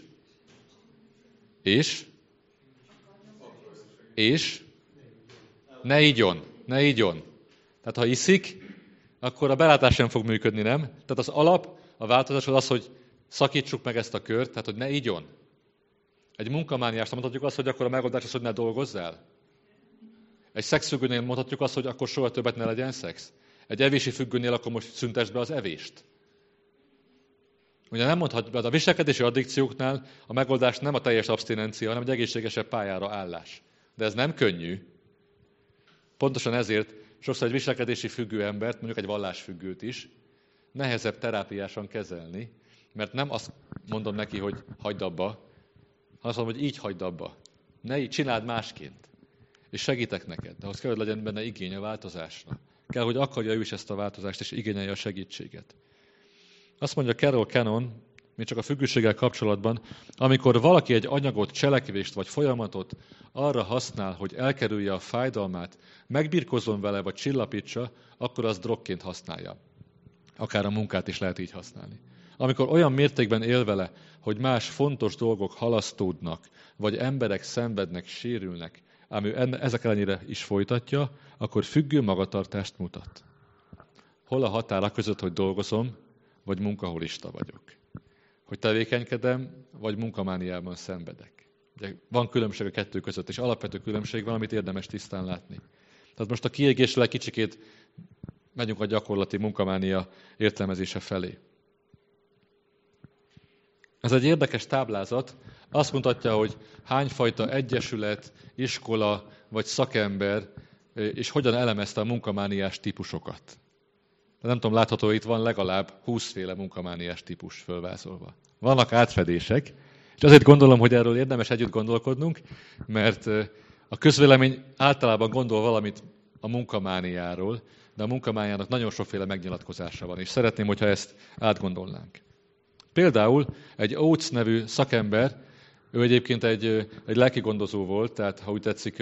[SPEAKER 1] és ne igyon. Tehát ha iszik, akkor a belátás sem fog működni, nem? Tehát az alap, a változás az, hogy szakítsuk meg ezt a kört, tehát hogy ne igyon. Egy munkamániásra mondhatjuk azt, hogy akkor a megoldás az, hogy ne dolgozzál. Egy szexfüggőnél mondhatjuk azt, hogy akkor soha többet ne legyen szex. Egy evési függőnél akkor most szüntesd be az evést. Ugye nem mondhatjuk, a viselkedési addikcióknál a megoldás nem a teljes abszinencia, hanem egy egészségesebb pályára állás. De ez nem könnyű. Pontosan ezért sokszor egy viselkedési függő embert, mondjuk egy vallásfüggőt is, nehezebb terápiásan kezelni, mert nem azt mondom neki, hogy hagyd abba, hanem azt mondom, hogy így hagyd abba. Ne így, csináld másként. És segítek neked, de ahhoz kell, hogy legyen benne igény a változásra. Kell, hogy akarja ő is ezt a változást, és igényelje a segítséget. Azt mondja Carol Cannon, még csak a függőséggel kapcsolatban, amikor valaki egy anyagot, cselekvést vagy folyamatot arra használ, hogy elkerülje a fájdalmát, megbirkózzon vele vagy csillapítsa, akkor az drogként használja. Akár a munkát is lehet így használni. Amikor olyan mértékben él vele, hogy más fontos dolgok halasztódnak, vagy emberek szenvednek, sérülnek, ám ő ezek ellenére is folytatja, akkor függő magatartást mutat. Hol a határa között, hogy dolgozom, vagy munkaholista vagyok? Hogy tevékenykedem, vagy munkamániában szenvedek? Ugye van különbség a kettő között, és alapvető különbség van, amit érdemes tisztán látni. Tehát most a kiégésről egy kicsikét megyünk a gyakorlati munkamánia értelmezése felé. Ez egy érdekes táblázat, azt mutatja, hogy hányfajta egyesület, iskola vagy szakember, és hogyan elemezte a munkamániás típusokat. Nem tudom, látható, itt van legalább 20 féle munkamániás típus fölvázolva. Vannak átfedések, és azért gondolom, hogy erről érdemes együtt gondolkodnunk, mert a közvélemény általában gondol valamit a munkamániáról, de a munkamániának nagyon sokféle megnyilatkozása van, és szeretném, hogyha ezt átgondolnánk. Például egy Oates nevű szakember, ő egyébként egy lelkigondozó volt, tehát ha úgy tetszik,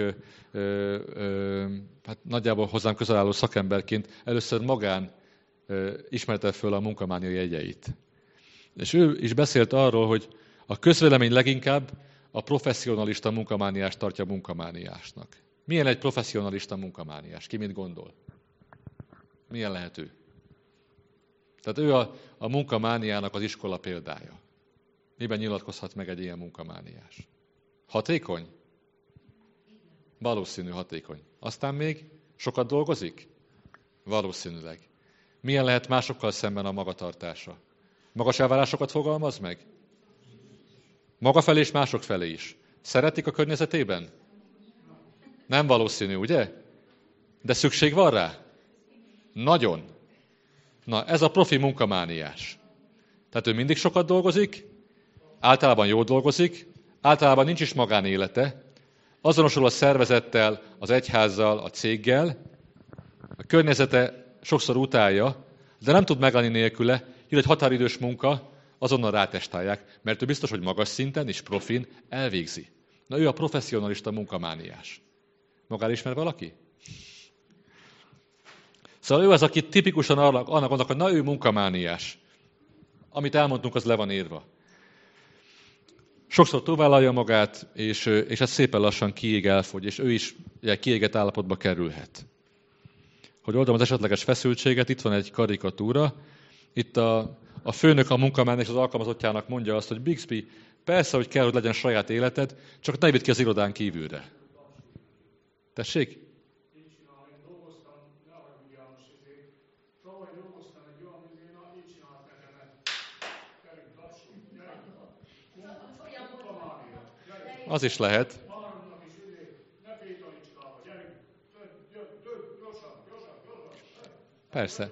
[SPEAKER 1] hát nagyjából hozzám közel álló szakemberként először magán ismerte föl a munkamánia jegyeit. És ő is beszélt arról, hogy a közvélemény leginkább a professzionalista munkamániást tartja munkamániásnak. Milyen egy professzionalista munkamániás? Ki mit gondol? Milyen lehet ő? Tehát ő a munkamániának az iskola példája. Miben nyilatkozhat meg egy ilyen munkamániás? Hatékony? Valószínű hatékony. Aztán még sokat dolgozik? Valószínűleg. Milyen lehet másokkal szemben a magatartása? Magas elvárásokat fogalmaz meg? Maga felé és mások felé is. Szeretik a környezetében? Nem valószínű, ugye? De szükség van rá? Nagyon. Na, ez a profi munkamániás. Tehát ő mindig sokat dolgozik, általában jól dolgozik, általában nincs is magánélete, azonosul a szervezettel, az egyházzal, a céggel, a környezete sokszor utálja, de nem tud megállni nélküle, hogy egy határidős munka, azonnal rátestálják, mert ő biztos, hogy magas szinten és profin elvégzi. Na, ő a professzionalista munkamániás. Magára ismer valaki? Szóval ő az, aki tipikusan annak gondolnak, hogy na, ő munkamániás. Amit elmondtunk, az le van írva. Sokszor túlvállalja magát, és ez szépen lassan kiég, elfogy, és ő is kiégett állapotba kerülhet. Hogy oldom az esetleges feszültséget, itt van egy karikatúra. Itt a főnök a munkamániás az alkalmazottjának mondja azt, hogy Bixby, persze, hogy kell, hogy legyen saját életed, csak ne vidd ki az irodán kívülre. Tessék? Az is lehet. Persze.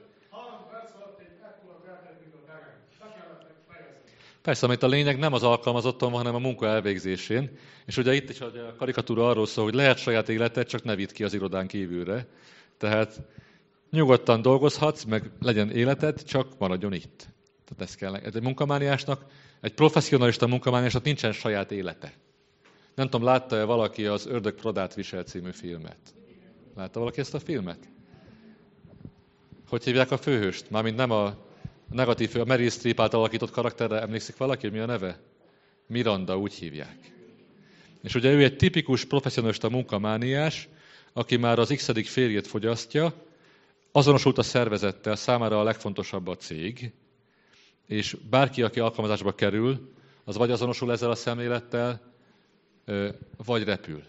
[SPEAKER 1] Persze, amit a lényeg nem az alkalmazotton van, hanem a munka elvégzésén. És ugye itt is a karikatúra arról szól, hogy lehet saját életed, csak ne vidd ki az irodán kívülre. Tehát nyugodtan dolgozhatsz, meg legyen életed, csak maradjon itt. Tehát ez kell. Egy munkamániásnak, egy professzionalista munkamániásnak nincsen saját élete. Nem tudom, látta-e valaki az Ördög Pradát visel című filmet? Látta valaki ezt a filmet? Hogy hívják a főhőst? Mármint nem a negatív fő, a Meryl Streep által alakított karakterre emlékszik valaki, mi a neve? Miranda, úgy hívják. És ugye ő egy tipikus professzionalista munkamániás, aki már az x-edik férjét fogyasztja, azonosult a szervezettel, számára a legfontosabb a cég, és bárki, aki alkalmazásba kerül, az vagy azonosul ezzel a szemlélettel, vagy repül.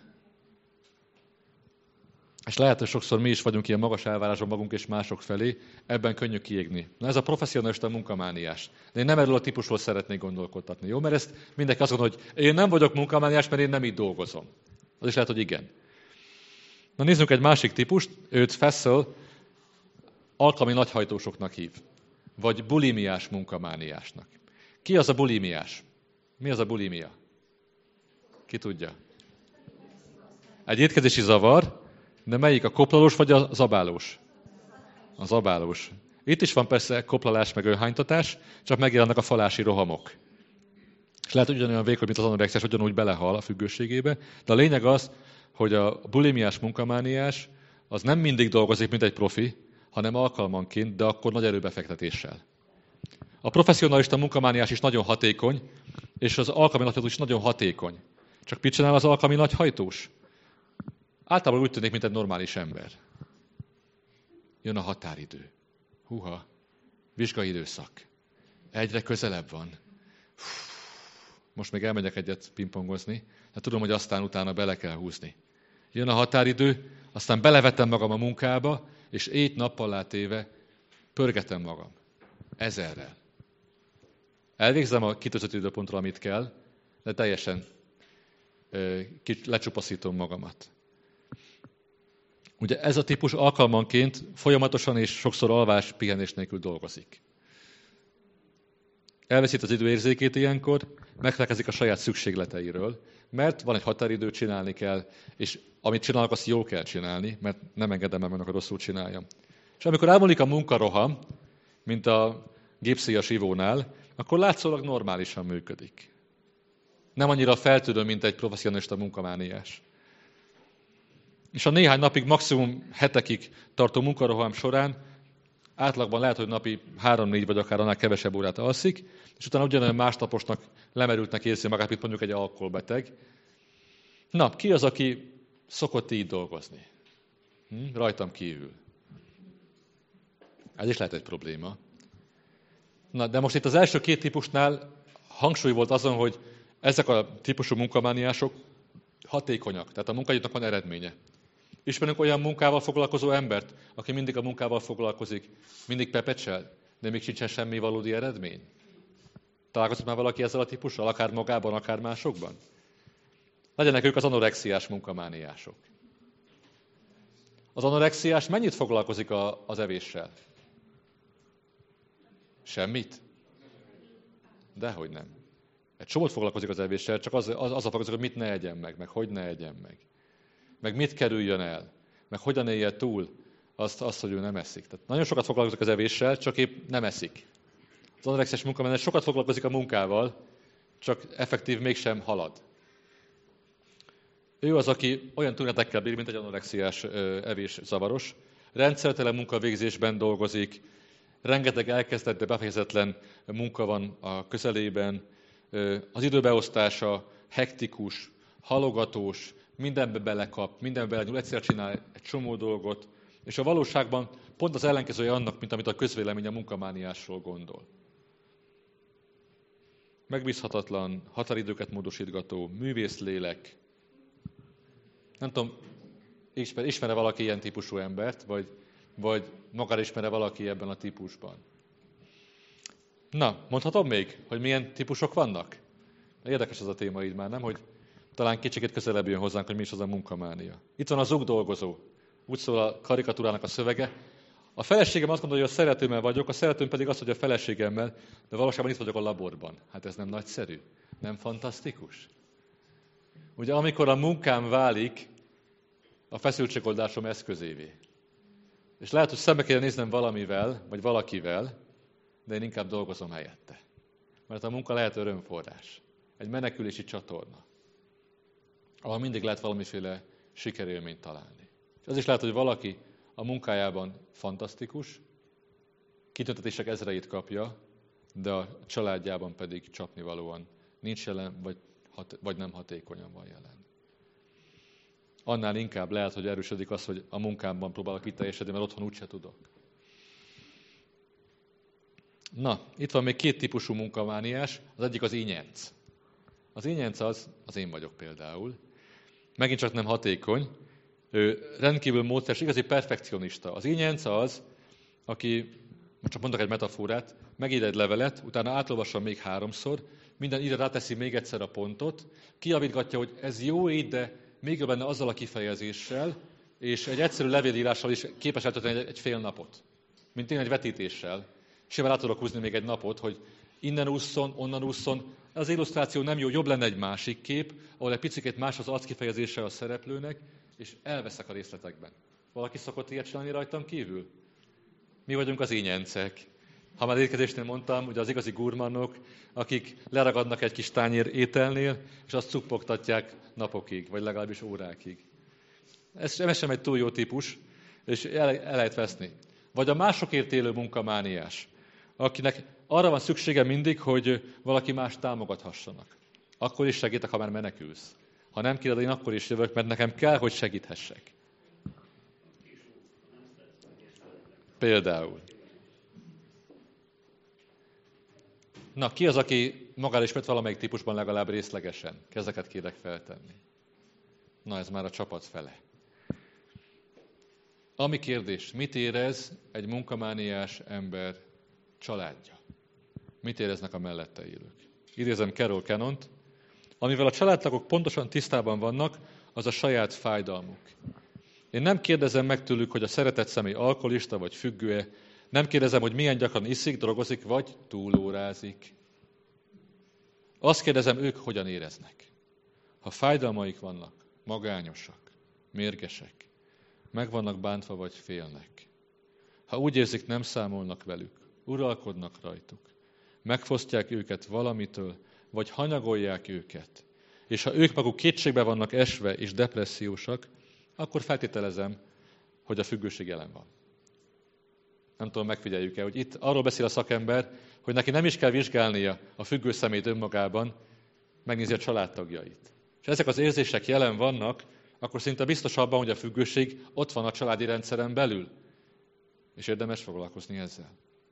[SPEAKER 1] És lehet, hogy sokszor mi is vagyunk ilyen magas elvárásban magunk és mások felé, ebben könnyű kiégni. Na, ez a professzionalista munkamániás. De én nem erről a típusról szeretnék gondolkodtatni, jó? Mert ezt mindenki azt mondja, hogy én nem vagyok munkamániás, mert én nem így dolgozom. Az is lehet, hogy igen. Na, nézzünk egy másik típust, őt Fessel alkalmi nagyhajtósoknak hív. Vagy bulimiás munkamániásnak. Ki az a bulimiás? Mi az a bulimia? Ki tudja? Egy étkezési zavar, de melyik, a koplalós vagy a zabálós? A zabálós. Itt is van persze koplalás meg őhánytatás, csak megjelennek a falási rohamok. És lehet, hogy ugyanolyan vékony, mint az anorexiás, ugyanúgy belehal a függőségébe, de a lényeg az, hogy a bulimiás munkamániás az nem mindig dolgozik, mint egy profi, hanem alkalmanként, de akkor nagy erőbefektetéssel. A professzionalista munkamániás is nagyon hatékony, és az alkalmi nagyhajtós is nagyon hatékony. Csak mit csinál az alkalmi nagyhajtós? Általában úgy tűnik, mint egy normális ember. Jön a határidő. Húha, vizsgai időszak. Egyre közelebb van. Most még elmegyek egyet pingpongozni, de tudom, hogy aztán utána bele kell húzni. Jön a határidő, aztán belevetem magam a munkába, és 7 nappal átéve pörgetem magam. 1000-rel. Elvégzem a kitűzött időpontra, amit kell, de teljesen lecsupaszítom magamat. Ugye ez a típus alkalmanként folyamatosan és sokszor alvás, pihenés nélkül dolgozik. Elveszít az időérzékét ilyenkor, megfelelkezik a saját szükségleteiről, mert van egy határidő, csinálni kell, és amit csinálok, azt jól kell csinálni, mert nem engedem meg, hogy rosszul csináljam. És amikor elmúlik a munkaroham, mint a gépszíjas ivónál, akkor látszólag normálisan működik. Nem annyira feltűnő, mint egy professzionalista munkamániás. És a néhány napig, maximum hetekig tartó munkaroham során átlagban lehet, hogy napi 3-4 vagy akár annál kevesebb órát alszik, és utána ugyanolyan másnaposnak lemerültnek érzi magát, mint mondjuk egy alkoholbeteg. Na, ki az, aki szokott így dolgozni? Rajtam kívül. Ez is lehet egy probléma. Na, de most itt az első két típusnál hangsúly volt azon, hogy ezek a típusú munkamániások hatékonyak, tehát a munkájuknak van eredménye. Ismerünk olyan munkával foglalkozó embert, aki mindig a munkával foglalkozik, mindig pepecsel, de még sincsen semmi valódi eredmény? Találkozott már valaki ezzel a típussal, akár magában, akár másokban? Legyenek ők az anorexiás munkamániások. Az anorexiás mennyit foglalkozik az evéssel? Semmit? Dehogy nem. Egy csomót foglalkozik az evéssel, csak az foglalkozik, hogy mit ne egyen meg hogy ne egyen meg mit kerüljön el, meg hogyan élje túl azt, hogy ő nem eszik. Tehát nagyon sokat foglalkozik az evéssel, csak épp nem eszik. Az anorexiás munkamániás sokat foglalkozik a munkával, csak effektív mégsem halad. Ő az, aki olyan tünetekkel bír, mint egy anorexiás evészavaros. Rendszertelen munkavégzésben dolgozik, rengeteg elkezdett, de befejezetlen munka van a közelében, az időbeosztása hektikus, halogatós, mindenbe belekap, mindenbe belenyúl, egyszer csinál egy csomó dolgot, és a valóságban pont az ellenkezője annak, mint amit a közvélemény a munkamániásról gondol. Megbízhatatlan, határidőket módosítgató, művészlélek. Nem tudom, ismer-e valaki ilyen típusú embert, vagy magára ismer-e valaki ebben a típusban? Na, mondhatom még, hogy milyen típusok vannak? Érdekes ez a téma így már, nem? Hogy talán kicsit közelebb jön hozzánk, hogy mi is az a munkamánia. Itt van a zugdolgozó. Úgy szól a karikatúrának a szövege. A feleségem azt gondolja, hogy a szeretőmmel vagyok, a szeretőm pedig azt, hogy a feleségemmel, de valóságban itt vagyok a laborban. Hát ez nem nagyszerű? Nem fantasztikus? Ugye amikor a munkám válik a feszültségoldásom eszközévé. És lehet, hogy szembe kell néznem valamivel, vagy valakivel, de én inkább dolgozom helyette. Mert a munka lehet örömforrás. Egy menekülési csatorna, ahol mindig lehet valamiféle sikerélményt találni. És az is lehet, hogy valaki a munkájában fantasztikus, kitüntetések ezreit kapja, de a családjában pedig csapnivalóan nincs jelen, vagy nem hatékonyan van jelen. Annál inkább lehet, hogy erősödik az, hogy a munkámban próbálok kiteljesedni, mert otthon úgyse tudok. Na, itt van még két típusú munkamániás, az egyik az ínyenc. Az ínyenc az én vagyok például, megint csak nem hatékony, ő rendkívül módszeres, igazi perfekcionista. Az ínyenc az, aki, most csak mondok egy metaforát, megír egy levelet, utána átolvassa még 3-szor, minden ide ráteszi még egyszer a pontot, kijavítgatja, hogy ez jó így, de még jobb lenne azzal a kifejezéssel, és egy egyszerű levélírással is képes eltölteni egy fél napot. Mint én egy vetítéssel. Simán át tudok húzni még egy napot, hogy innen ússzon, onnan ússzon. Az illusztráció nem jó, jobb lenne egy másik kép, ahol egy picit más az arckifejezése a szereplőnek, és elveszek a részletekben. Valaki szokott ilyet csinálni rajtam kívül? Mi vagyunk az ínyencek. Ha már étkezésnél mondtam, ugye az igazi gurmanok, akik leragadnak egy kis tányér ételnél, és azt cuppogtatják napokig, vagy legalábbis órákig. Ez sem egy túl jó típus, és el lehet veszni. Vagy a másokért élő munkamániás, akinek arra van szüksége mindig, hogy valaki más támogathassanak. Akkor is segítek, ha már menekülsz. Ha nem kérdez, én akkor is jövök, mert nekem kell, hogy segíthessek. Például. Na, ki az, aki magára ismert valamelyik típusban legalább részlegesen? Kezeket kérek feltenni. Na, ez már a csapat fele. Ami kérdés, mit érez egy munkamániás ember családja? Mit éreznek a mellette élők? Idézem Carol Canont, amivel a családtagok pontosan tisztában vannak, az a saját fájdalmuk. Én nem kérdezem meg tőlük, hogy a szeretett személy alkoholista vagy függő-e, nem kérdezem, hogy milyen gyakran iszik, drogozik, vagy túlórázik. Azt kérdezem, ők hogyan éreznek. Ha fájdalmaik vannak, magányosak, mérgesek, meg vannak bántva, vagy félnek. Ha úgy érzik, nem számolnak velük, uralkodnak rajtuk, megfosztják őket valamitől, vagy hanyagolják őket, és ha ők maguk kétségbe vannak esve és depressziósak, akkor feltételezem, hogy a függőség jelen van. Nem tudom, megfigyeljük-e, hogy itt arról beszél a szakember, hogy neki nem is kell vizsgálnia a függő személyt önmagában, megnézi a családtagjait. És ezek az érzések jelen vannak, akkor szinte biztos abban, hogy a függőség ott van a családi rendszeren belül. És érdemes foglalkozni ezzel.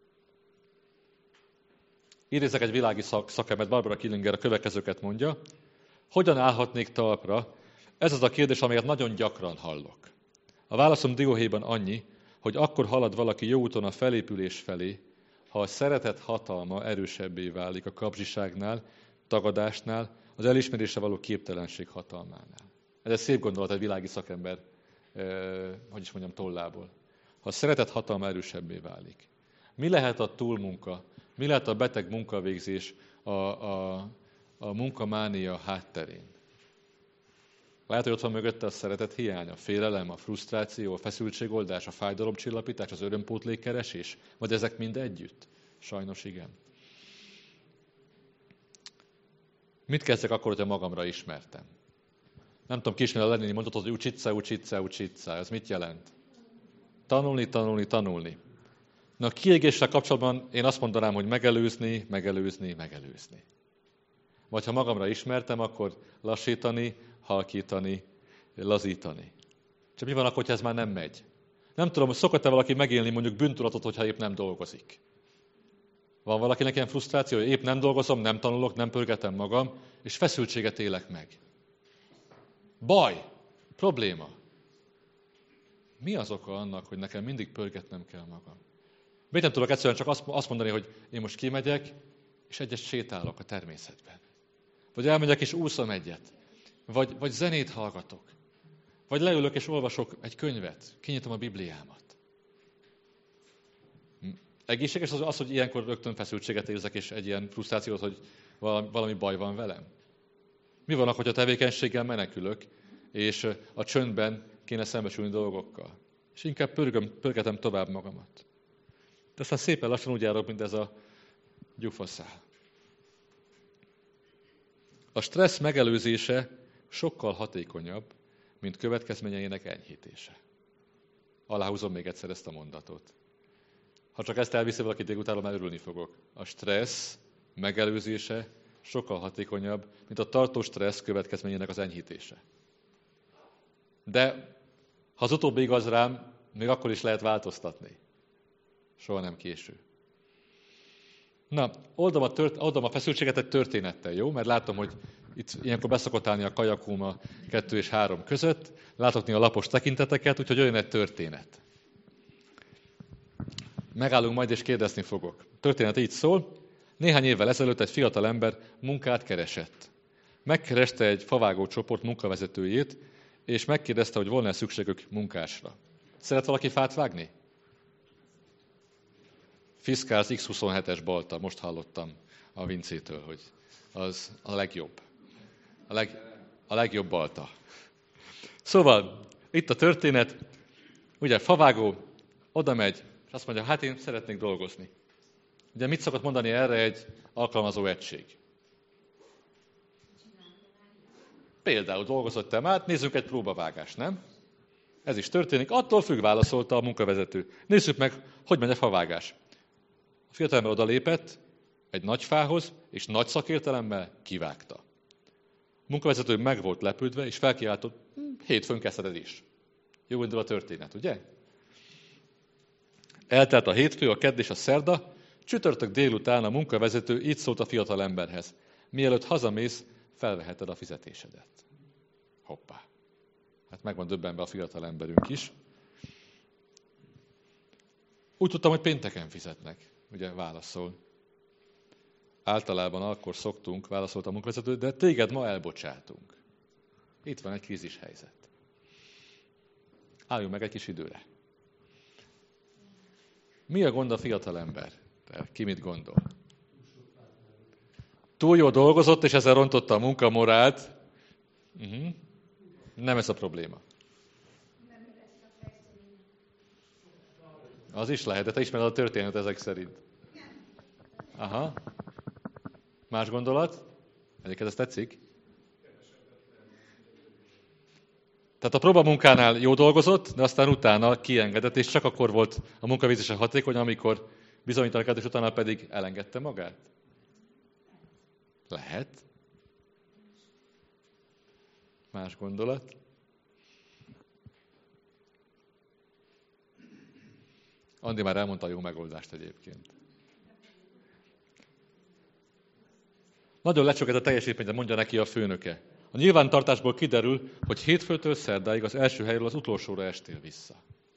[SPEAKER 1] Idézek egy világi szakembert, Barbara Killinger a következőket mondja. Hogyan állhatnék talpra? Ez az a kérdés, amelyet nagyon gyakran hallok. A válaszom dióhéjban annyi, hogy akkor halad valaki jó úton a felépülés felé, ha a szeretet hatalma erősebbé válik a kapzsiságnál, tagadásnál, az elismerésre való képtelenség hatalmánál. Ez egy szép gondolat egy világi szakember, tollából. Ha a szeretet hatalma erősebbé válik. Mi lehet a túlmunka? Mi lehet a beteg munkavégzés a munkamánia hátterén? Lehet, hogy ott van mögötte a szeretet hiánya, a félelem, a frusztráció, a feszültségoldás, a fájdalomcsillapítás, az örömpótlékkeresés? Vagy ezek mind együtt? Sajnos igen. Mit kezdjek akkor, hogyha magamra ismertem? Nem tudom, ki ismer a Lenini mondatot, hogy ucsica. Ez mit jelent? Tanulni. Na, a kiégéssel kapcsolatban én azt mondanám, hogy megelőzni. Vagy ha magamra ismertem, akkor lassítani, halkítani, lazítani. Csak mi van akkor, hogy ez már nem megy? Nem tudom, hogy szokott-e valaki megélni mondjuk bűntudatot, hogyha épp nem dolgozik? Van valakinek ilyen frusztráció, hogy épp nem dolgozom, nem tanulok, nem pörgetem magam, és feszültséget élek meg. Baj, probléma. Mi az oka annak, hogy nekem mindig pörgetnem kell magam? Miért nem tudok egyszerűen csak azt mondani, hogy én most kimegyek, és egyet sétálok a természetben? Vagy elmegyek és úszom egyet? Vagy zenét hallgatok? Vagy leülök és olvasok egy könyvet? Kinyitom a Bibliámat? Egészséges az, hogy ilyenkor rögtön feszültséget érzek, és egy ilyen frusztrációt, hogy valami baj van velem? Mi van, hogy a tevékenységgel menekülök, és a csöndben kéne szembesülni dolgokkal? És inkább pörgetem tovább magamat. De aztán szépen lassan úgy járok, mint ez a gyufaszál. A stressz megelőzése sokkal hatékonyabb, mint következményeinek enyhítése. Aláhúzom még egyszer ezt a mondatot. Ha csak ezt elviszi valaki délutánra, már örülni fogok. A stressz megelőzése sokkal hatékonyabb, mint a tartós stressz következményének az enyhítése. De ha az utóbbi igaz rám, még akkor is lehet változtatni. Soha nem késő. Na, oldom a feszültséget egy történettel, jó? Mert látom, hogy itt ilyenkor beszokott állni a kajakúma 2 és 3 között, látok néha lapos tekinteteket, úgyhogy olyan egy történet. Megállunk majd, és kérdezni fogok. A történet így szól. Néhány évvel ezelőtt egy fiatal ember munkát keresett. Megkereste egy favágó csoport munkavezetőjét, és megkérdezte, hogy volna-e szükségük munkásra. Szeret valaki fát vágni? Fiskars X27-es balta, most hallottam a Vincétől, hogy az a legjobb. A legjobb balta. Szóval, itt a történet, ugye favágó oda megy, és azt mondja, hát én szeretnék dolgozni. Ugye mit szokott mondani erre egy alkalmazó egység? Például dolgozott-e már, nézzünk egy próbavágást, nem? Ez is történik, attól függ, válaszolta a munkavezető. Nézzük meg, hogy megy a favágás. A fiatalember odalépett egy nagy fához, és nagy szakértelemmel kivágta. A munkavezető meg volt lepődve, és felkiáltott, hétfőn kezdheted is. Jó indul a történet, ugye? Eltelt a hétfő, a kedd és a szerda, csütörtök délután a munkavezető így szólt a fiatalemberhez. Mielőtt hazamész, felveheted a fizetésedet. Hoppá. Hát meg van döbbenve a fiatalemberünk is. Úgy tudtam, hogy pénteken fizetnek. Ugye válaszol. Általában akkor szoktunk, válaszolt a munkavezető, de téged ma elbocsátunk. Itt van egy krízis helyzet. Álljunk meg egy kis időre. Mi a gond a fiatalember? Ki mit gondol? Túl jól dolgozott, és ezzel rontotta a munkamorált. Nem ez a probléma. Az is lehet, de te ismered a történet ezek szerint. Aha. Más gondolat? Egyébként ez tetszik? Tehát a próbamunkánál jó dolgozott, de aztán utána kiengedett, és csak akkor volt a munkavégzése hatékony, amikor bizonytalan és utána pedig elengedte magát? Lehet. Más gondolat? Andi már elmondta a jó megoldást egyébként. Nagyon lecsökkent a teljesítményt, mondja neki a főnöke. A nyilvántartásból kiderül, hogy hétfőtől szerdáig az első helyről az utolsóra estél vissza.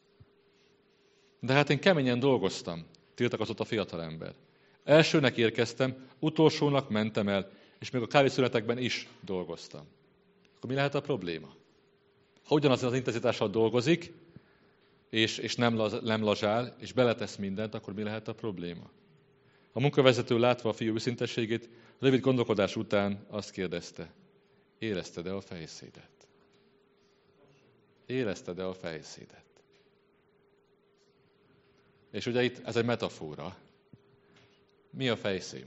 [SPEAKER 1] De hát én keményen dolgoztam, tiltakozott a fiatalember. Elsőnek érkeztem, utolsónak mentem el, és még a kávészünetekben is dolgoztam. Akkor mi lehet a probléma? Ha ugyanazon az intenzitással dolgozik, és nem lazsál, és beletesz mindent, akkor mi lehet a probléma? A munkavezető látva a fiú őszintességét, rövid gondolkodás után azt kérdezte, érezted-e a fejszédet? Érezted-e a fejszédet? És ugye itt ez egy metafora. Mi a fejszém?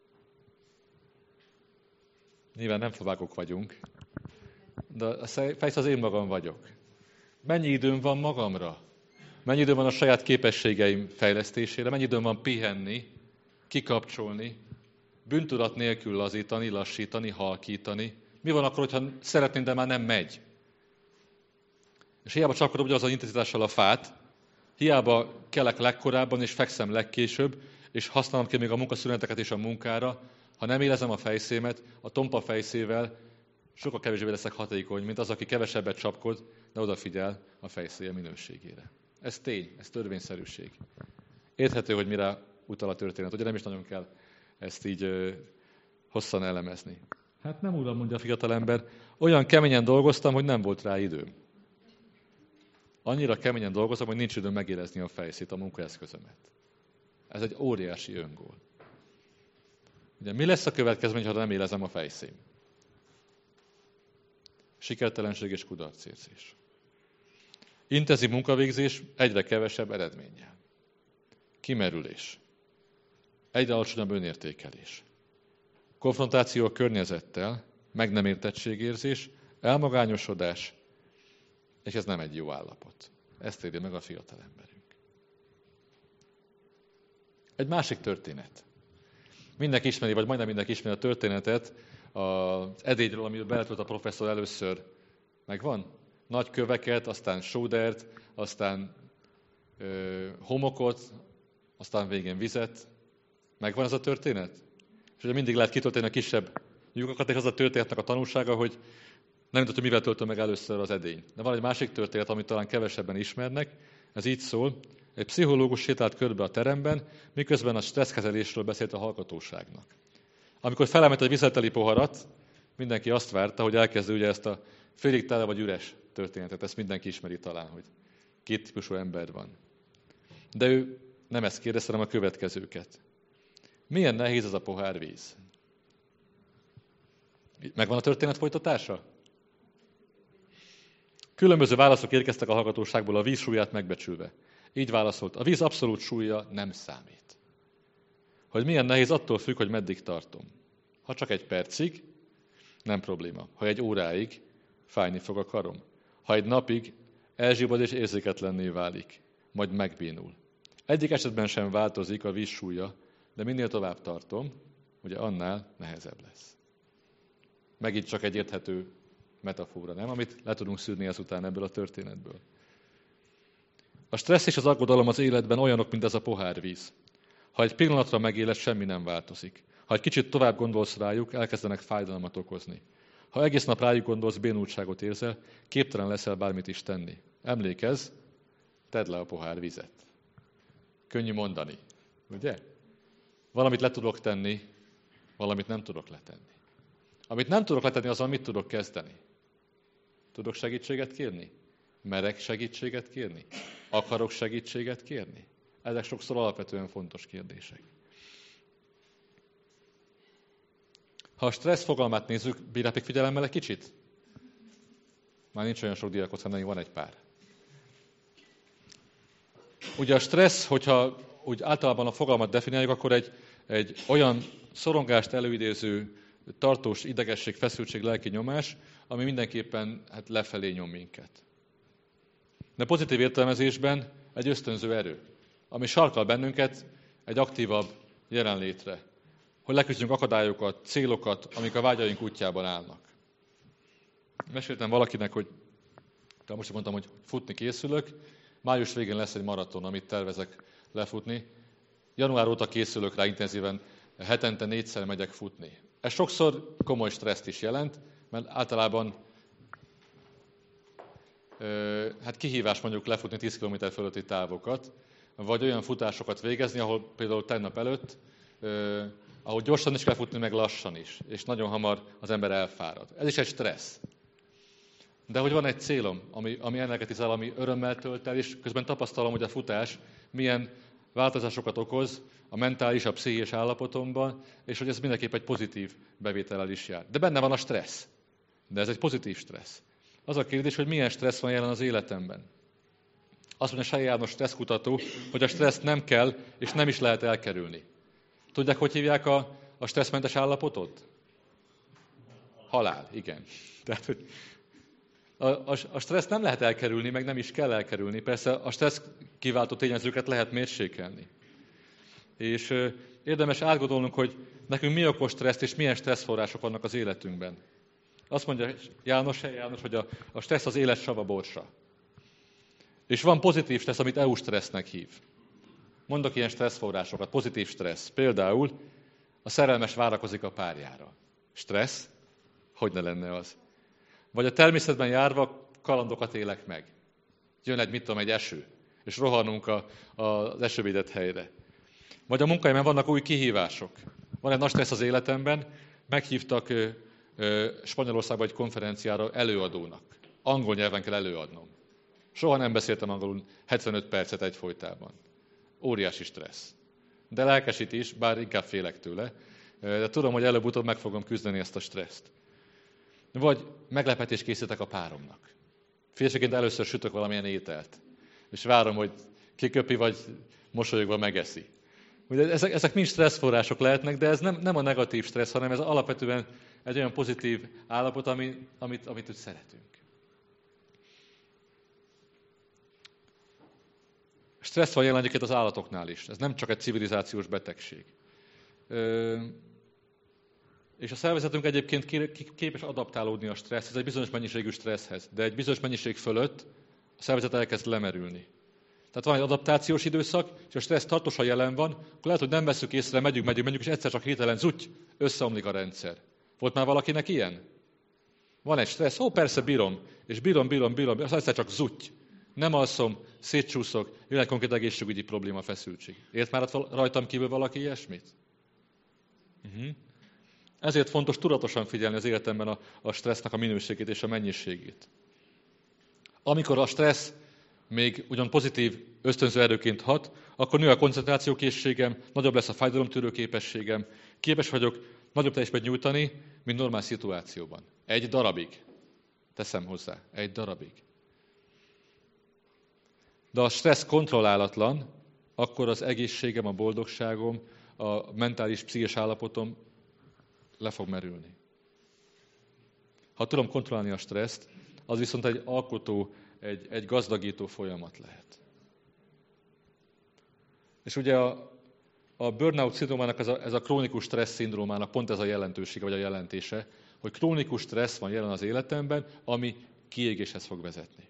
[SPEAKER 1] Nyilván nem szlovákok vagyunk, de a fejsz az én magam vagyok. Mennyi időm van magamra? Mennyi időm van a saját képességeim fejlesztésére? Mennyi időm van pihenni, kikapcsolni, bűntudat nélkül lazítani, lassítani, halkítani? Mi van akkor, hogyha szeretném, de már nem megy? És hiába csapkodom ugyanaz az intenzitással a fát, hiába kelek legkorábban és fekszem legkésőbb, és használom ki még a munkaszüneteket és a munkára, ha nem élezem a fejszémet, a tompa fejszével sokkal kevésbé leszek hatékony, mint az, aki kevesebbet csapkod, de odafigyel a fejszéje minőségére. Ez tény, ez törvényszerűség. Érthető, hogy mire utal a történet. Ugye nem is nagyon kell ezt így hosszan elemezni. Hát nem uram, mondja a fiatalember, olyan keményen dolgoztam, hogy nem volt rá időm. Annyira keményen dolgozom, hogy nincs időm megérezni a fejszét, a munkaeszközömet. Ez egy óriási öngól. Ugye, mi lesz a következmény, ha nem élezem a fejszém? Sikertelenség és kudarcérzés. Intenzív munkavégzés egyre kevesebb eredménnyel. Kimerülés. Egyre alacsonyabb önértékelés. Konfrontáció a környezettel, meg nem értettségérzés, elmagányosodás, és ez nem egy jó állapot. Ezt éri meg a fiatalemberünk. Egy másik történet. Mindenki ismeri, vagy majdnem mindenki ismeri a történetet az edényről, amiről beletolt a professzor először. Megvan? Nagy köveket, aztán sódert, aztán homokot, aztán végén vizet. Megvan ez a történet? És ugye mindig lehet kitölteni a kisebb lyukakat, és az a történetnek a tanulsága, hogy nem tudod, hogy mivel töltöm meg először az edény. De van egy másik történet, amit talán kevesebben ismernek. Ez így szól. Egy pszichológus sétált körbe a teremben, miközben a stresszkezelésről beszélt a hallgatóságnak. Amikor felemelt egy vizelteli poharat, mindenki azt várta, hogy elkezdő ugye ezt a félig tele vagy üres történetet. Ezt mindenki ismeri talán, hogy két típusú ember van. De ő nem ezt kérdezte, hanem a következőket. Milyen nehéz ez a pohár víz? Megvan a történet folytatása? Különböző válaszok érkeztek a hallgatóságból a víz súlyát megbecsülve. Így válaszolt, a víz abszolút súlya nem számít. Hogy milyen nehéz, attól függ, hogy meddig tartom. Ha csak egy percig, nem probléma. Ha egy óráig, fájni fog a karom. Ha egy napig, elzsibad és érzéketlenné válik, majd megbénul. Egyik esetben sem változik a víz súlya, de minél tovább tartom, ugye annál nehezebb lesz. Megint csak egy érthető metafora, nem? Amit le tudunk szűrni ezután ebből a történetből. A stressz és az aggodalom az életben olyanok, mint ez a pohárvíz. Ha egy pillanatra megéled, semmi nem változik. Ha egy kicsit tovább gondolsz rájuk, elkezdenek fájdalmat okozni. Ha egész nap rájuk gondolsz, bénultságot érzel, képtelen leszel bármit is tenni. Emlékezz, tedd le a pohár vizet. Könnyű mondani, ugye? Valamit le tudok tenni, valamit nem tudok letenni. Amit nem tudok letenni, azzal mit tudok kezdeni? Tudok segítséget kérni? Merek segítséget kérni? Akarok segítséget kérni? Ezek sokszor alapvetően fontos kérdések. Ha a stressz fogalmát nézzük, bírjátok figyelemmel egy kicsit? Már nincs olyan sok diákot, hanem van egy pár. Ugye a stressz, hogyha úgy általában a fogalmat definiáljuk, akkor egy olyan szorongást előidéző tartós idegesség, feszültség, lelki nyomás, ami mindenképpen lefelé nyom minket. De pozitív értelmezésben egy ösztönző erő, ami sarkal bennünket egy aktívabb jelenlétre, hogy leküzdjünk akadályokat, célokat, amik a vágyaink útjában állnak. Meséltem valakinek, hogy most mondtam, hogy futni készülök, május végén lesz egy maraton, amit tervezek lefutni. Január óta készülök rá intenzíven, hetente 4-szer megyek futni. Ez sokszor komoly stresszt is jelent, mert általában kihívás mondjuk lefutni 10 km fölötti távokat, vagy olyan futásokat végezni, ahol például tegnap előtt, ahol gyorsan is kell futni, meg lassan is, és nagyon hamar az ember elfárad. Ez is egy stressz. De hogy van egy célom, ami energetizál, ami örömmel tölt el, és közben tapasztalom, hogy a futás milyen változásokat okoz a mentális, a pszichés állapotomban, és hogy ez mindenképp egy pozitív bevétellel is jár. De benne van a stressz. De ez egy pozitív stressz. Az a kérdés, hogy milyen stressz van jelen az életemben. Azt mondja Sej János stresszkutató, hogy a stresszt nem kell, és nem is lehet elkerülni. Tudják, hogy hívják a stresszmentes állapotot? Halál, igen. Tehát, hogy a stresszt nem lehet elkerülni, meg nem is kell elkerülni. Persze a stressz kiváltó tényezőket lehet mérsékelni. És érdemes átgondolnunk, hogy nekünk mi okoz stresszt, és milyen stresszforrások vannak az életünkben. Azt mondja János, hogy a stressz az élet savaborsa. És van pozitív stressz, amit EU stressznek hív. Mondok ilyen stresszforrásokat, pozitív stressz. Például a szerelmes várakozik a párjára. Stressz? Hogy ne lenne az? Vagy a természetben járva kalandokat élek meg. Jön egy eső, és rohanunk az esővédett helyre. Vagy a munkahelyemen vannak új kihívások. Van egy nagy stressz az életemben, meghívtak Spanyolországba egy konferenciára előadónak. Angol nyelven kell előadnom. Soha nem beszéltem angolul 75 percet egyfolytában. Óriási stressz. De lelkesít is, bár inkább félek tőle. De tudom, hogy előbb-utóbb meg fogom küzdeni ezt a stresszt. Vagy meglepetést készítek a páromnak. Férfiként először sütök valamilyen ételt. És várom, hogy kiköpi, vagy mosolyogva megeszi. Ugye ezek mind stresszforrások lehetnek, de ez nem a negatív stressz, hanem ez alapvetően egy olyan pozitív állapot, amit úgy szeretünk. Stressz van jelen az állatoknál is. Ez nem csak egy civilizációs betegség. És a szervezetünk egyébként képes adaptálódni a stresszhez, egy bizonyos mennyiségű stresszhez, de egy bizonyos mennyiség fölött a szervezet elkezd lemerülni. Tehát van egy adaptációs időszak, és a stressz tartósan jelen van, akkor lehet, hogy nem veszük észre, megyünk, és egyszer csak hirtelen zutty, összeomlik a rendszer. Volt már valakinek ilyen? Van egy stressz, persze bírom, és bírom, aztán egyszer csak zutty. Nem alszom, szétcsúszok, jön egy konkrét egészségügyi probléma, feszültség. Ért már rajtam kívül valaki ilyesmit? Ezért fontos tudatosan figyelni az életemben a stressznek a minőségét és a mennyiségét. Amikor a stressz még ugyan pozitív ösztönző erőként hat, akkor nő a koncentrációkészségem, nagyobb lesz a fájdalomtűrő képességem, képes vagyok nagyobb teljesítményt nyújtani, mint normál szituációban. Egy darabig. Teszem hozzá. Egy darabig. De a stressz kontrollálatlan, akkor az egészségem, a boldogságom, a mentális, pszichés állapotom le fog merülni. Ha tudom kontrollálni a stresszt, az viszont egy alkotó, egy gazdagító folyamat lehet. És ugye a burnout szindrómának, ez a krónikus stressz szindrómának pont ez a jelentősége, vagy a jelentése, hogy krónikus stressz van jelen az életemben, ami kiégéshez fog vezetni.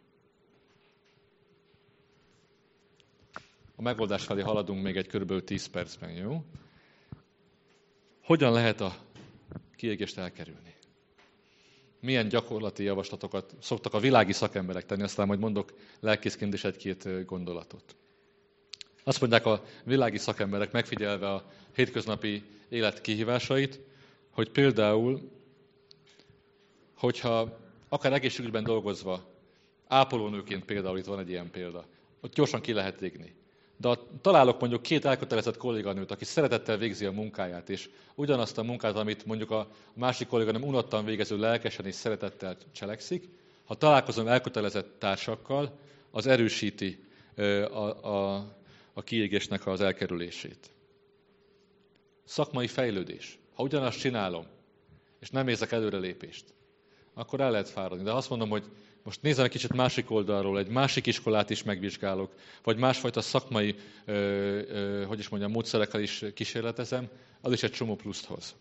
[SPEAKER 1] A megoldás felé haladunk még egy kb. 10 percben, jó? Hogyan lehet a kiégést elkerülni? Milyen gyakorlati javaslatokat szoktak a világi szakemberek tenni, aztán majd mondok lelkészként is egy-két gondolatot. Azt mondják a világi szakemberek, megfigyelve a hétköznapi élet kihívásait, hogy például, hogyha akár egészségügyben dolgozva, ápolónőként például, itt van egy ilyen példa, ott gyorsan ki lehet égni. De találok mondjuk 2 elkötelezett kolléganőt, aki szeretettel végzi a munkáját, és ugyanazt a munkát, amit mondjuk a másik kolléganőm unottan végező lelkesen és szeretettel cselekszik, ha találkozom elkötelezett társakkal, az erősíti a kiégésnek az elkerülését. Szakmai fejlődés. Ha ugyanazt csinálom, és nem érzek előrelépést, akkor el lehet fáradni. De azt mondom, hogy most nézem egy kicsit másik oldalról, egy másik iskolát is megvizsgálok, vagy másfajta szakmai, módszerekkel is kísérletezem, az is egy csomó pluszt hoz.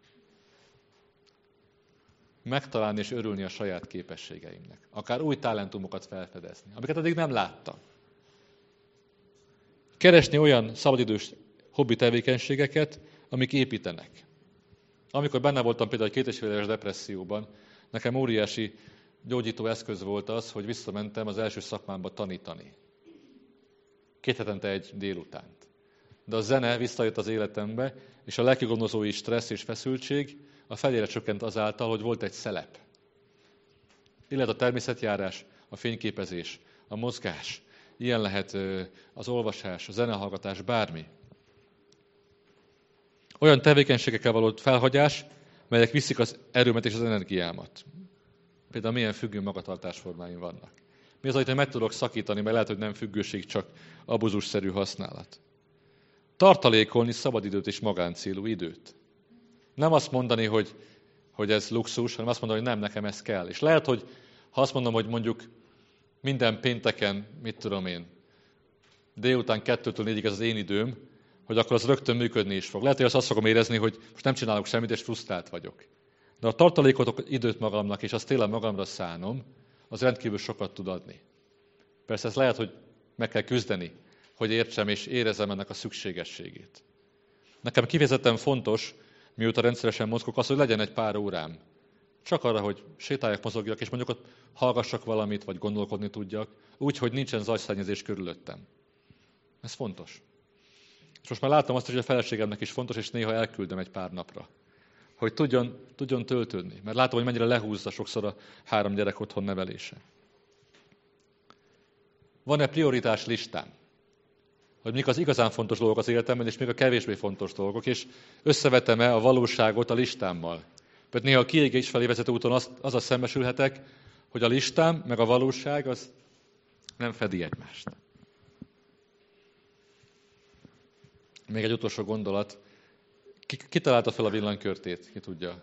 [SPEAKER 1] Megtalálni és örülni a saját képességeimnek. Akár új talentumokat felfedezni, amiket addig nem láttam. Keresni olyan szabadidős hobbi tevékenységeket, amik építenek. Amikor benne voltam például egy 2,5 éves depresszióban, nekem óriási gyógyító eszköz volt az, hogy visszamentem az első szakmámba tanítani. 2 hetente egy délutánt. De a zene visszajött az életembe, és a lelkigondozói stressz és feszültség a felére csökkent azáltal, hogy volt egy szelep. Illetve a természetjárás, a fényképezés, a mozgás. Ilyen lehet az olvasás, a zenehallgatás, bármi. Olyan tevékenységekkel való felhagyás, melyek viszik az erőmet és az energiámat. Például milyen függő magatartásformáim vannak. Mi az, amit meg tudok szakítani, mert lehet, hogy nem függőség, csak abuzusszerű használat. Tartalékolni szabadidőt és magáncélú időt. Nem azt mondani, hogy ez luxus, hanem azt mondani, hogy nem, nekem ez kell. És lehet, hogy ha azt mondom, hogy mondjuk minden pénteken, délután 2-től 4-ig ez az én időm, hogy akkor az rögtön működni is fog. Lehet, hogy azt fogom érezni, hogy most nem csinálok semmit, és frusztrált vagyok. De ha tartalékolok időt magamnak, és azt tényleg magamra szánom, az rendkívül sokat tud adni. Persze ezt lehet, hogy meg kell küzdeni, hogy értsem és érezzem ennek a szükségességét. Nekem kifejezetten fontos, mióta rendszeresen mozgok, az, hogy legyen egy pár órám. Csak arra, hogy sétáljak, mozogjak, és mondjuk ott hallgassak valamit, vagy gondolkodni tudjak, úgy, hogy nincsen zajszennyezés körülöttem. Ez fontos. És most már látom azt, hogy a feleségemnek is fontos, és néha elküldöm egy pár napra. Hogy tudjon töltődni. Mert látom, hogy mennyire lehúzza sokszor a 3 gyerek otthon nevelése. Van-e prioritás listám? Hogy mik az igazán fontos dolgok az életemben, és még a kevésbé fontos dolgok, és összevetem-e a valóságot a listámmal. Mert néha a kiégés felé vezető úton azzal szembesülhetek, hogy a listám meg a valóság az nem fedi egymást. Még egy utolsó gondolat. Ki találta fel a villanykörtét? Ki tudja?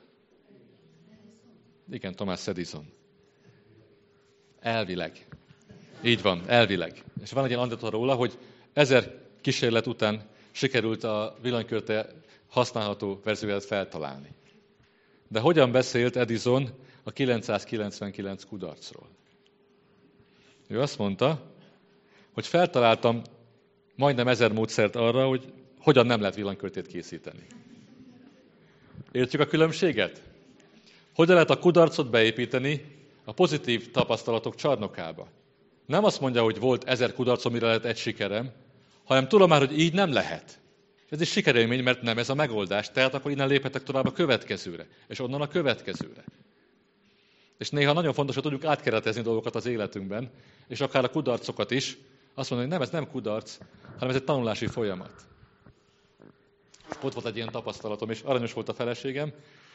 [SPEAKER 1] Igen, Thomas Edison. Elvileg. Így van, elvileg. És van egy ilyen anekdota róla, hogy 1000 kísérlet után sikerült a villanykörte használható verzióját feltalálni. De hogyan beszélt Edison a 999 kudarcról? Ő azt mondta, hogy feltaláltam majdnem 1000 módszert arra, hogy hogyan nem lehet villanykörtét készíteni. Értjük a különbséget? Hogyan lehet a kudarcot beépíteni a pozitív tapasztalatok csarnokába? Nem azt mondja, hogy volt 1000 kudarcom, mire lehet egy sikerem, hanem tudom már, hogy így nem lehet. Ez is sikerélmény, mert nem ez a megoldás, tehát akkor innen léphetek tovább a következőre, és onnan a következőre. És néha nagyon fontos, hogy tudjuk átkeretezni dolgokat az életünkben, és akár a kudarcokat is, azt mondani, hogy nem, ez nem kudarc, hanem ez egy tanulási folyamat. Ott volt egy ilyen tapasztalatom, és aranyos volt a feleségem.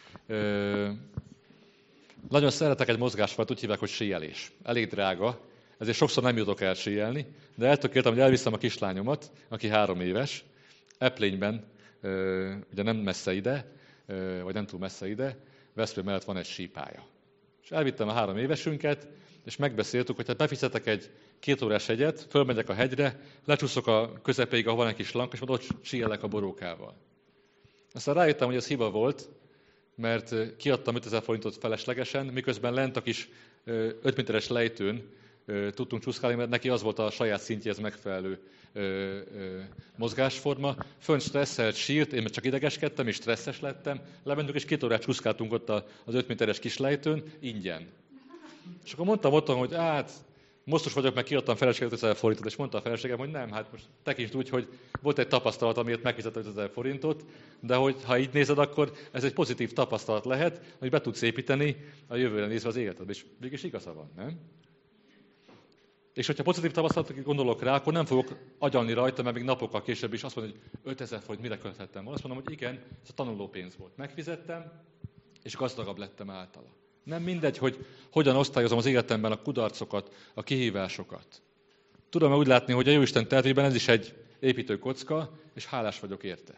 [SPEAKER 1] Nagyon szeretek egy mozgásfajt, úgy hívják, hogy síelés. Elég drága, ezért sokszor nem jutok el síelni, de eltökéltem, hogy elviszem a kislányomat, aki 3 éves, Eplényben, ugye nem messze ide, vagy nem túl messze ide, Veszprém mellett van egy sípálya. És elvittem a 3 évesünket, és megbeszéltük, hogy hát befizetek egy 2 órás hegyet, fölmegyek a hegyre, lecsúszok a közepéig, ahol van egy kis lank, és majd ott síelek a borókával. Aztán rájöttem, hogy ez hiba volt, mert kiadtam 5000 forintot feleslegesen, miközben lent a kis 5 méteres lejtőn tudtunk csúszkálni, mert neki az volt a saját szintjéhez megfelelő mozgásforma. Fönt stresszelt, sírt, én csak idegeskedtem, és stresszes lettem. Lementünk, és 2 órát csúszkáltunk ott az 5 méteres kis lejtőn, ingyen. És akkor mondtam otthon, hogy most vagyok, meg kiadtam feleséget 5000 forintot, és mondta a feleségem, hogy nem, hát most tekintsd úgy, hogy volt egy tapasztalat, amiért megfizettem 5000 forintot, de hogy ha így nézed, akkor ez egy pozitív tapasztalat lehet, hogy be tudsz építeni a jövőre nézve az életedbe. És mégis igaza van, nem? És hogyha pozitív tapasztalatokra gondolok rá, akkor nem fogok agyalni rajta, mert még napokkal később is azt mondom, hogy 5000 forint mire költhettem volna. Azt mondom, hogy igen, ez a tanulópénz volt. Megfizettem, és gazdagabb lettem általa. Nem mindegy, hogy hogyan osztályozom az életemben a kudarcokat, a kihívásokat. Tudom úgy látni, hogy a Jóisten tervében ez is egy építőkocka, és hálás vagyok érte.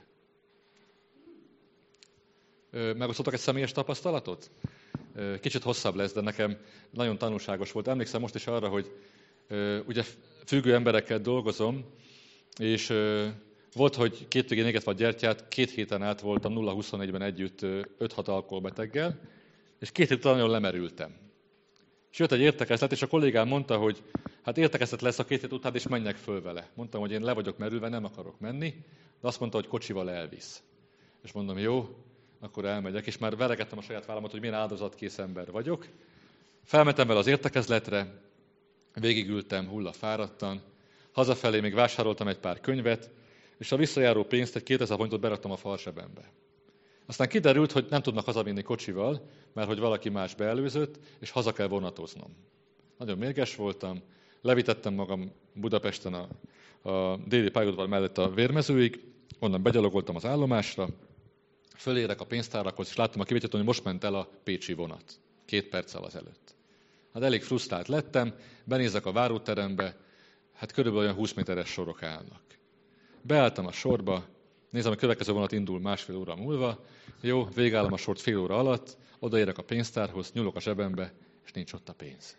[SPEAKER 1] Megosztottak egy személyes tapasztalatot? Kicsit hosszabb lesz, de nekem nagyon tanulságos volt. Emlékszem most is arra, hogy ugye függő emberekkel dolgozom, és volt, hogy 2 végén égetve a gyertyát, 2 héten át voltam 0-24-ben együtt 5-6 alkoholbeteggel, és 2 hét után nagyon lemerültem. És jött egy értekezlet, és a kollégám mondta, hogy hát értekezlet lesz a 2 hét után, és menjek föl vele. Mondtam, hogy én le vagyok merülve, nem akarok menni, de azt mondta, hogy kocsival elvisz. És mondom, jó, akkor elmegyek, és már veregettem a saját vállamat, hogy milyen áldozatkész ember vagyok. Felmentem vele az értekezletre, végigültem hullafáradtan, hazafelé még vásároltam egy pár könyvet, és a visszajáró pénzt, egy 2000 forintot beraktam a farsebembe. Aztán kiderült, hogy nem tudnak hazavinni kocsival, mert hogy valaki más beelőzött, és haza kell vonatoznom. Nagyon mérges voltam, levitettem magam Budapesten a déli pályaudvar mellett a Vérmezőig, onnan begyalogoltam az állomásra, fölérek a pénztárakhoz, és láttam a kivételtől, hogy most ment el a pécsi vonat, 2 perccel azelőtt. Hát elég frusztrált lettem, benézek a váróterembe, hát körülbelül olyan 20 méteres sorok állnak. Beálltam a sorba, nézem, a következő vonat indul 1,5 óra múlva, jó, végállom a sort fél óra alatt, odaérek a pénztárhoz, nyúlok a zsebembe, és nincs ott a pénz.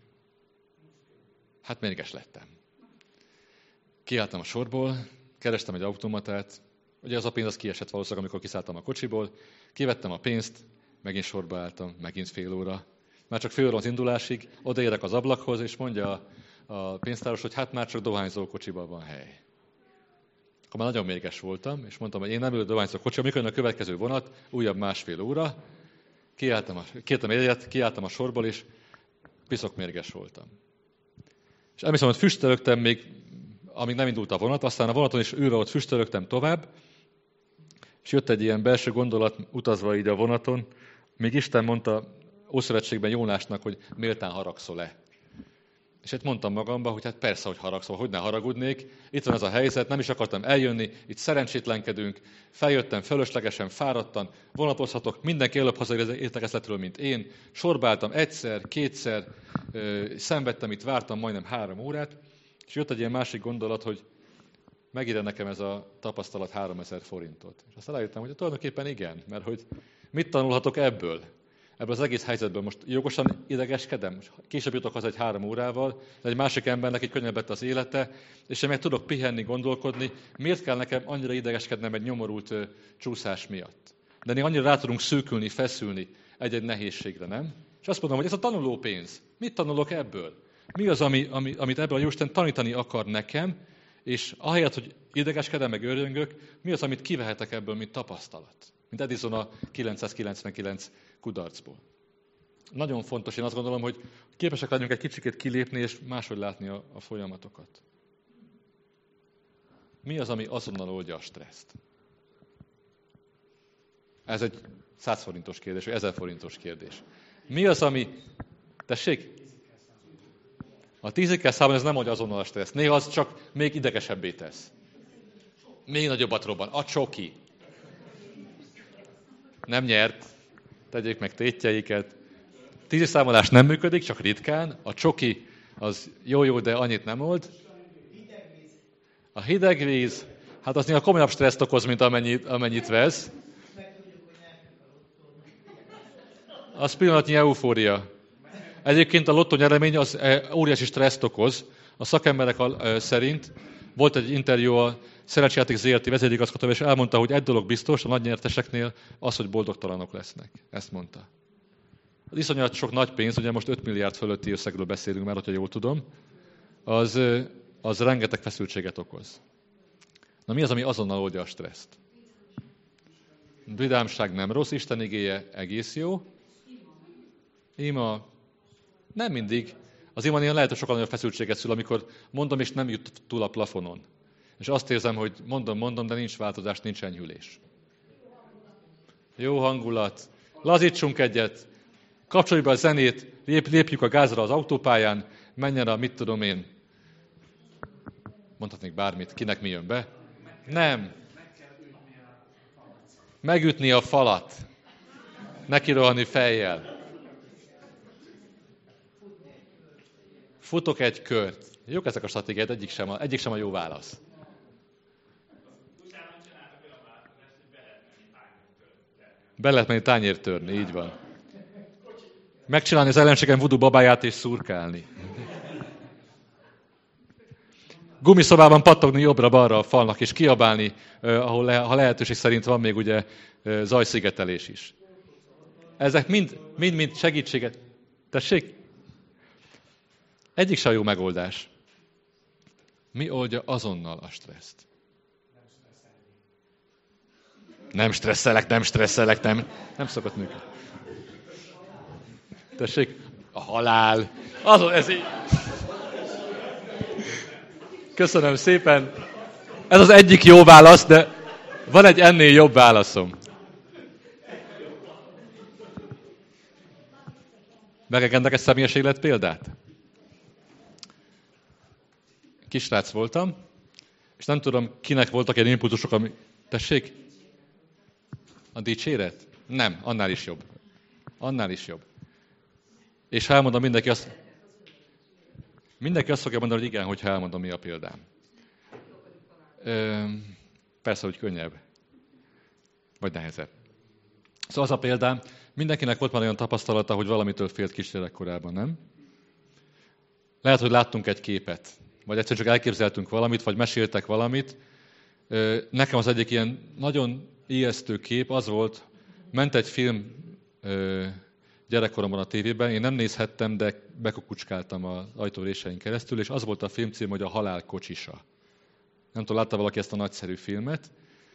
[SPEAKER 1] Hát mérges lettem. Kiálltam a sorból, kerestem egy automatát, ugye az a pénz az kiesett valószínűleg, amikor kiszálltam a kocsiból, kivettem a pénzt, megint sorba álltam, megint fél óra. Már csak fél óra az indulásig, odaérek az ablakhoz, és mondja a pénztáros, hogy hát már csak dohányzó kocsiban van hely. Akkor már nagyon mérges voltam, és mondtam, hogy én nem ülök dohányzó kocsiban, mikor jön a következő vonat, újabb 1,5 óra, kértem egyet, kiálltam a sorból, és piszok mérges voltam. És emlékszem, hogy füstölögtem még, amíg nem indult a vonat, aztán a vonaton is őre ott füstölögtem tovább, és jött egy ilyen belső gondolat utazva így a vonaton, még Isten mondta Ószövetségben Jónásnak, hogy méltán haragszol-e. És itt mondtam magamba, hogy hát persze, hogy haragszol, hogy ne haragudnék. Itt van ez a helyzet, nem is akartam eljönni, itt szerencsétlenkedünk, feljöttem fölöslegesen, fáradtan, vonatozhatok, mindenki előbb hazaér értekezletről, mint én. Sorbáltam egyszer, kétszer, szenvedtem, itt vártam majdnem 3 órát, és jött egy ilyen másik gondolat, hogy megír nekem ez a tapasztalat 3000 forintot. És aztán rájöttem, hogy tulajdonképpen igen, mert hogy mit tanulhatok ebből? Ebből az egész helyzetből most jogosan idegeskedem. Később jutok haza egy 3 órával, de egy másik embernek egy könnyebb lett az élete, és én meg tudok pihenni, gondolkodni. Miért kell nekem annyira idegeskednem egy nyomorult csúszás miatt? De mi annyira rá tudunk szűkülni, feszülni egy-egy nehézségre, nem? És azt mondom, hogy ez a tanuló pénz. Mit tanulok ebből? Mi az, amit ebből a Jóisten tanítani akar nekem, és ahelyett, hogy idegeskedem, meg öröngök, mi az, amit kivehetek ebből, mint tapasztalat? Mint Edison a 999 kudarcból. Nagyon fontos, én azt gondolom, hogy képesek legyünk egy kicsikét kilépni, és máshogy látni a folyamatokat. Mi az, ami azonnal oldja a stresszt? Ez egy 100 forintos kérdés, vagy 1000 forintos kérdés. Mi az, ami... Tessék? A 10-ig kell számolni, ez nem oldja azonnal a stresszt. Néha az csak még idegesebbé tesz. Még nagyobbat robban. A csoki. Nem nyert. Tegyék meg tétjeiket. 10 számolás nem működik, csak ritkán. A csoki az jó, de annyit nem old. A hideg víz, hát az néha komolyabb stresszt okoz, mint amennyit vesz. Az pillanatnyi eufória. Egyébként a lottó nyeremény az óriási stresszt okoz. A szakemberek szerint volt egy interjú a Szerencsejáték ZRT vezérigazgatóval, és elmondta, hogy egy dolog biztos a nagy nyerteseknél az, hogy boldogtalanok lesznek. Ezt mondta. Az iszonyat sok nagy pénz, ugye most 5 milliárd fölötti összegről beszélünk már, hogyha jól tudom, az rengeteg feszültséget okoz. Na mi az, ami azonnal oldja a stresszt? Vidámság nem rossz, Isten igéje egész jó. Ima nem mindig. Az imanél lehet, hogy sokkal nagyobb feszültséget szül, amikor mondom, és nem jut túl a plafonon. És azt érzem, hogy mondom, de nincs változás, nincs enyhülés. Jó hangulat. Lazítsunk egyet. Kapcsoljuk be a zenét, lépjük a gázra az autópályán, menjen a, mit tudom én. Mondhatnék bármit, kinek mi jön be. Nem. Megütni a falat. Neki rohanni fejjel. Futok egy kört. Jók ezek a stratégiák, egyik sem a jó válasz. Be lehet menni tányért törni, így van. Megcsinálni az ellenségem voodoo babáját és szurkálni. Gumiszobában pattogni jobbra-balra a falnak, és kiabálni, ahol ha lehetőség szerint van még ugye zajszigetelés is. Ezek mind segítséget. Tessék? Egyik sem jó megoldás. Mi oldja azonnal a stresszt? Nem stresszelek, nem szokott működni. Tessék? A halál. Azon ez így. Köszönöm szépen. Ez az egyik jó válasz, de van egy ennél jobb válaszom. Megengednek egy személyes élet példát? Kisrác voltam, és nem tudom, kinek voltak ilyen impulzusok, ami... Tessék? A dicséret? Nem, annál is jobb. Annál is jobb. És ha elmondom, mindenki azt fogja mondani, hogy igen, hogyha elmondom, mi a példám. Persze, hogy könnyebb. Vagy nehezebb. Szóval az a példám, mindenkinek volt már olyan tapasztalata, hogy valamitől félt kisgyerekkorában, nem? Lehet, hogy láttunk egy képet, vagy egyszerűen csak elképzeltünk valamit, vagy meséltek valamit. Nekem az egyik ilyen nagyon ijesztő kép az volt, ment egy film gyerekkoromban a tévében, én nem nézhettem, de bekukucskáltam az ajtórésein keresztül, és az volt a film cím, hogy A halál kocsisa. Nem tudom, látta valaki ezt a nagyszerű filmet.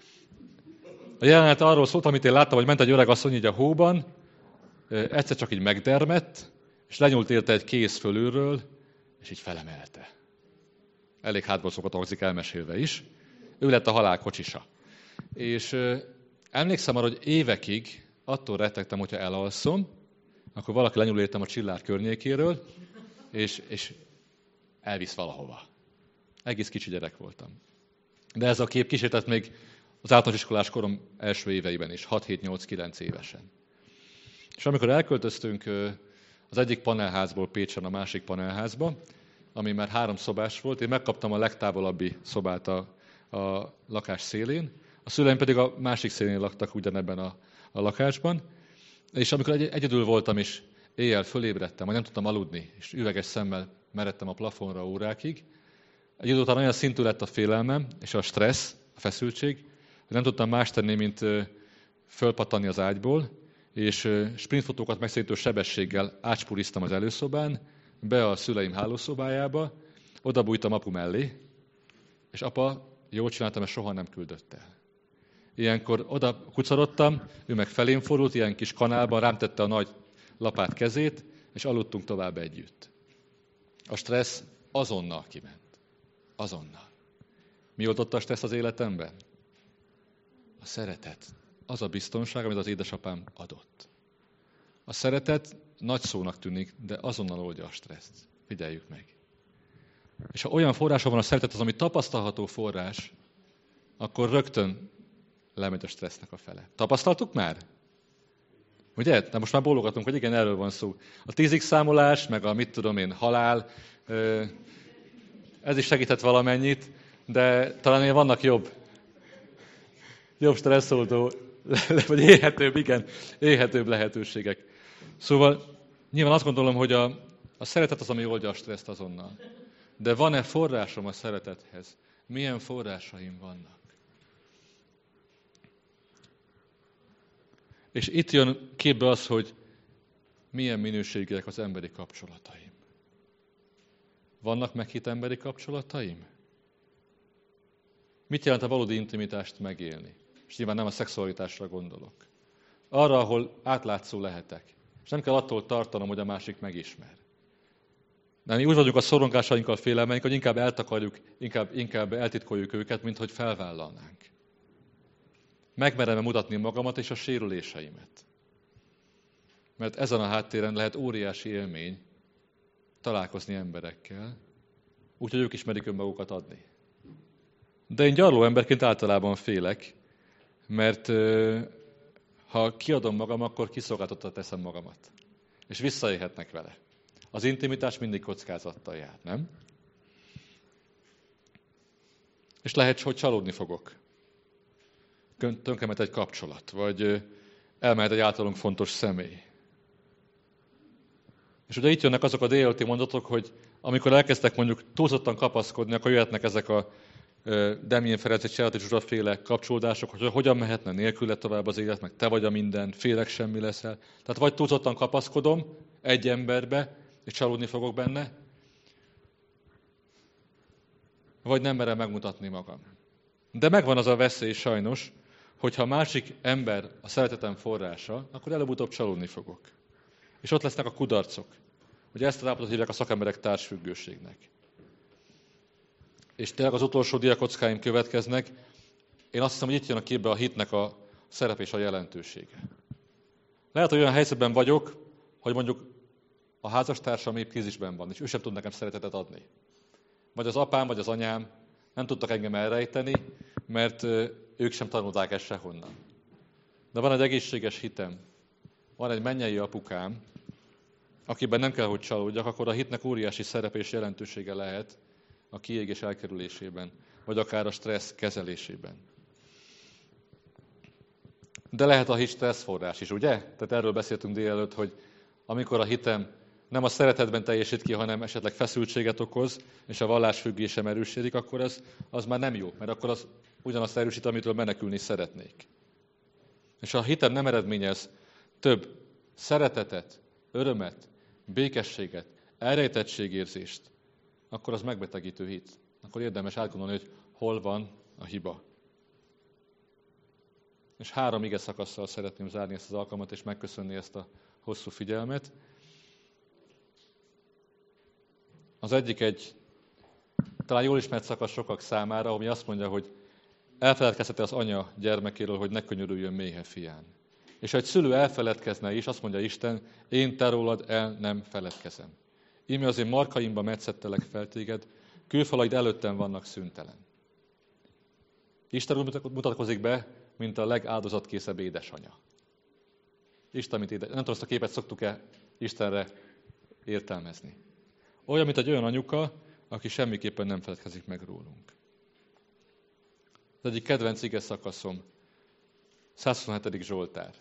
[SPEAKER 1] A jelenet arról szólt, amit én láttam, hogy ment egy öreg asszony így a hóban, egyszer csak így megdermedt, és lenyúlt érte egy kéz fölülről, és így felemelte. Elég hátból szokott hangzik elmesélve is. Ő lett a halál kocsisa. És emlékszem arra, hogy évekig attól rettegtem, hogyha elalszom, akkor valaki lenyúl értem a csillár környékéről, és elvisz valahova. Egész kicsi gyerek voltam. De ez a kép kísértett még az általános iskolás korom első éveiben is, 6-7-8-9 évesen. És amikor elköltöztünk az egyik panelházból Pécsen a másik panelházba, ami már 3 szobás volt, én megkaptam a legtávolabbi szobát a lakás szélén, a szüleim pedig a másik szélén laktak ugyanebben a lakásban, és amikor egyedül voltam is, éjjel fölébredtem, vagy nem tudtam aludni, és üveges szemmel meredtem a plafonra órákig, egy idő után olyan szintű lett a félelmem, és a stressz, a feszültség, hogy nem tudtam más tenni, mint fölpattanni az ágyból, és sprintfutókat megszorító sebességgel átspuriztam az előszobán, be a szüleim hálószobájába, oda bújtam apu mellé, és apa, jól csináltam, mert soha nem küldött el. Ilyenkor oda kucarodtam, ő meg felém fordult, ilyen kis kanálban, rám tette a nagy lapát kezét, és aludtunk tovább együtt. A stressz azonnal kiment. Azonnal. Mi oltotta a stressz az életemben? A szeretet. Az a biztonság, amit az édesapám adott. A szeretet nagy szónak tűnik, de azonnal oldja a stresszt. Figyeljük meg. És ha olyan forrása van a szeretet, az, ami tapasztalható forrás, akkor rögtön lemegy a stressznek a fele. Tapasztaltuk már? Ugye? De most már bólogatunk, hogy igen, erről van szó. A 10-ig számolás, meg a mit tudom én, halál, ez is segített valamennyit, de talán vannak jobb stresszoldó, vagy éhetőbb lehetőségek. Szóval nyilván azt gondolom, hogy a szeretet az, ami oldja a stresszt azonnal. De van-e forrásom a szeretethez? Milyen forrásaim vannak? És itt jön képbe az, hogy milyen minőségűek az emberi kapcsolataim. Vannak meghitt emberi kapcsolataim? Mit jelent a valódi intimitást megélni? És nyilván nem a szexualitásra gondolok. Arra, ahol átlátszó lehetek. És nem kell attól tartanom, hogy a másik megismer. De mi úgy vagyunk a szorongásainkkal, félelmeink, hogy inkább eltakarjuk, inkább eltitkoljuk őket, mint hogy felvállalnánk. Megmerem mutatni magamat és a sérüléseimet. Mert ezen a háttéren lehet óriási élmény találkozni emberekkel, úgyhogy ők ismerik önmagukat adni. De én gyarló emberként általában félek, mert ha kiadom magam, akkor kiszolgáltatva teszem magamat. És visszaélhetnek vele. Az intimitás mindig kockázattal jár, nem? És lehet, hogy csalódni fogok. Tönkremet egy kapcsolat, vagy elmehet egy általunk fontos személy. És ugye itt jönnek azok a délelőtti mondatok, hogy amikor elkezdtek mondjuk túlzottan kapaszkodni, akkor jöhetnek ezek a Demjén Ferenc és Cserháti Zsuzsa féle kapcsolódások, hogy hogyan mehetne nélküle tovább az élet, meg te vagy a minden, félek semmi leszel. Tehát vagy túlzottan kapaszkodom egy emberbe, és csalódni fogok benne, vagy nem merem megmutatni magam. De megvan az a veszély sajnos, hogyha a másik ember a szeretetem forrása, akkor előbb-utóbb csalódni fogok. És ott lesznek a kudarcok. Ugye ezt az állapotot hívják a szakemberek társfüggőségnek. És tényleg az utolsó diakockáim következnek. Én azt hiszem, hogy itt jön a képbe a hitnek a szerep és a jelentősége. Lehet, hogy olyan helyzetben vagyok, hogy mondjuk a házastársam épp krízisben van, és ő sem tud nekem szeretetet adni. Vagy az apám, vagy az anyám nem tudtak engem elrejteni, mert ők sem tanulták ezt sehonnan. De van egy egészséges hitem, van egy mennyei apukám, akiben nem kell, hogy csalódjak, akkor a hitnek óriási szerep és jelentősége lehet a kiégés elkerülésében, vagy akár a stressz kezelésében. De lehet a hit stresszforrás is, ugye? Tehát erről beszéltünk délelőtt, hogy amikor a hitem nem a szeretetben teljesít ki, hanem esetleg feszültséget okoz, és a vallásfüggésem erősödik, akkor az már nem jó, mert akkor az ugyanazt erősít, amitől menekülni szeretnék. És ha a hitem nem eredményez több szeretetet, örömet, békességet, elrejtettségérzést, akkor az megbetegítő hit. Akkor érdemes átgondolni, hogy hol van a hiba. És 3 ige szakasszal szeretném zárni ezt az alkalmat, és megköszönni ezt a hosszú figyelmet. Az egyik egy talán jól ismert szakasz sokak számára, ami azt mondja, hogy elfeledkezhet az anya gyermekéről, hogy ne könyörüljön méhe fián. És ha egy szülő elfeledkezne is, azt mondja Isten, én te rólad el nem feledkezem. Íme az én markaimba metszettelek fel téged, kőfalaid előttem vannak szüntelen. Isten úgy mutatkozik be, mint a legáldozatkészebb édesanya. Isten, mint nem tudom, ezt a képet szoktuk-e Istenre értelmezni. Olyan, mint egy olyan anyuka, aki semmiképpen nem feledkezik meg rólunk. Az egyik kedvenc ige szakaszom, 127. Zsoltár.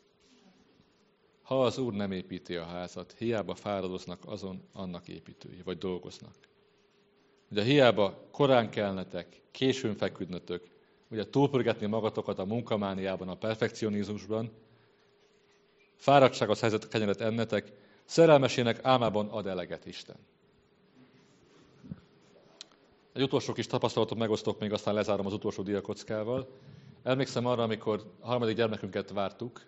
[SPEAKER 1] Ha az Úr nem építi a házat, hiába fáradoznak azon annak építői, vagy dolgoznak. Ugye hiába korán kelnetek, későn feküdnötök, ugye túlpörgetni magatokat a munkamániában, a perfekcionizmusban, fáradtságos helyzet kenyeret ennetek, szerelmesének álmában ad eleget Isten. Egy utolsó kis tapasztalatot megosztok, még aztán lezárom az utolsó diakockával. Emlékszem arra, amikor a 3. gyermekünket vártuk,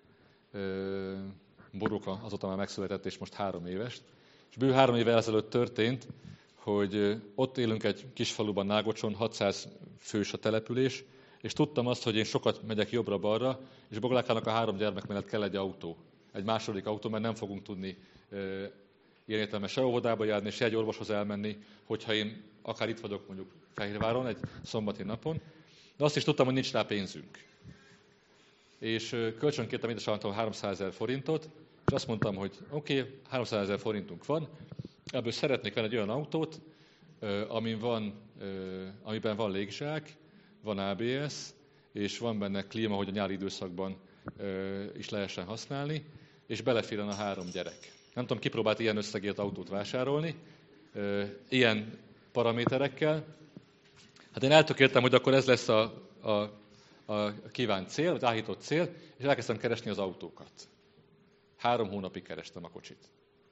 [SPEAKER 1] Boruka azóta már megszületett, és most 3 éves. És bő 3 évvel ezelőtt történt, hogy ott élünk egy kis faluban, Nágocson, 600 fős a település, és tudtam azt, hogy én sokat megyek jobbra-balra, és Boglákának a 3 gyermek mellett kell egy autó. Egy második autó, mert nem fogunk tudni ilyen értelemben se óvodába járni, se egy orvoshoz elmenni, hogyha én akár itt vagyok mondjuk Fehérváron egy szombati napon. De azt is tudtam, hogy nincs rá pénzünk. És kölcsönkértem édesanyámtól 300 000 forintot, és azt mondtam, hogy oké, 300 000 forintunk van, ebből szeretnék venni egy olyan autót, amiben van légzsák, van ABS, és van benne klíma, hogy a nyári időszakban is lehessen használni, és beleférjen a 3 gyerek. Nem tudom, kipróbált ilyen összegért autót vásárolni, ilyen paraméterekkel. Hát én eltökéltem, hogy akkor ez lesz a kívánt cél, az áhított cél, és elkezdtem keresni az autókat. 3 hónapig kerestem a kocsit.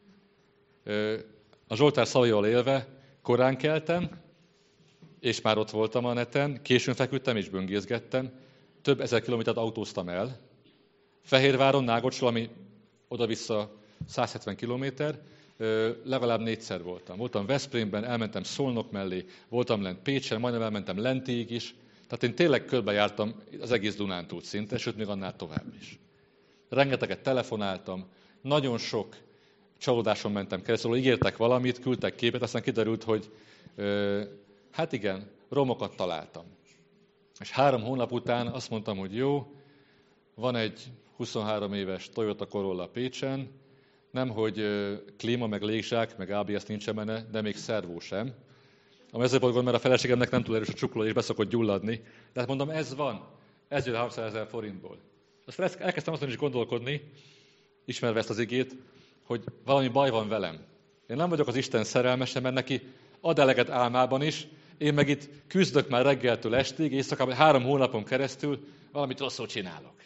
[SPEAKER 1] A Zsoltár szavaival élve korán keltem, és már ott voltam a neten, későn feküdtem és böngészgettem, több ezer kilométert autóztam el. Fehérváron, Nágocsról, ami oda-vissza 170 kilométer, legalább 4-szer voltam. Voltam Veszprémben, elmentem Szolnok mellé, voltam lent Pécsen, majdnem elmentem Lentéig is. Tehát én tényleg körbejártam az egész Dunántúlt szinte, sőt, még annál tovább is. Rengeteget telefonáltam, nagyon sok csalódáson mentem keresztül, ígértek valamit, küldtek képet, aztán kiderült, hogy hát igen, romokat találtam. És 3 hónap után azt mondtam, hogy jó, van egy 23 éves Toyota Corolla Pécsen, nemhogy klíma, meg légzsák, meg ABS nincsen benne, de még szervó sem. Ami ezért volt gond, mert a feleségemnek nem túl erős a csukló, és beszokott gyulladni. De hát mondom, ez van, ez jön 300 000 forintból. Aztán elkezdtem azon is gondolkodni, ismerve ezt az igét, hogy valami baj van velem. Én nem vagyok az Isten szerelmese, mert neki ad eleget álmában is, én meg itt küzdök már reggeltől estig, éjszakában 3 hónapon keresztül valamit rosszul csinálok.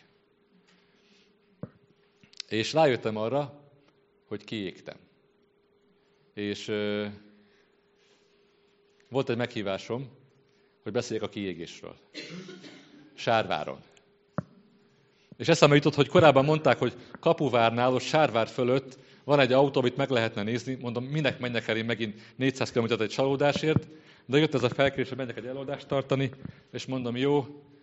[SPEAKER 1] És rájöttem arra, hogy kiégtem. És volt egy meghívásom, hogy beszéljek a kiégésről. Sárváron. És eszembe jutott, hogy korábban mondták, hogy Kapuvárnál, ott Sárvár fölött van egy autó, amit meg lehetne nézni. Mondom, minek menjek el én megint 400 km egy csalódásért, de jött ez a felkérés, hogy menjek egy előadást tartani, és mondom, jó.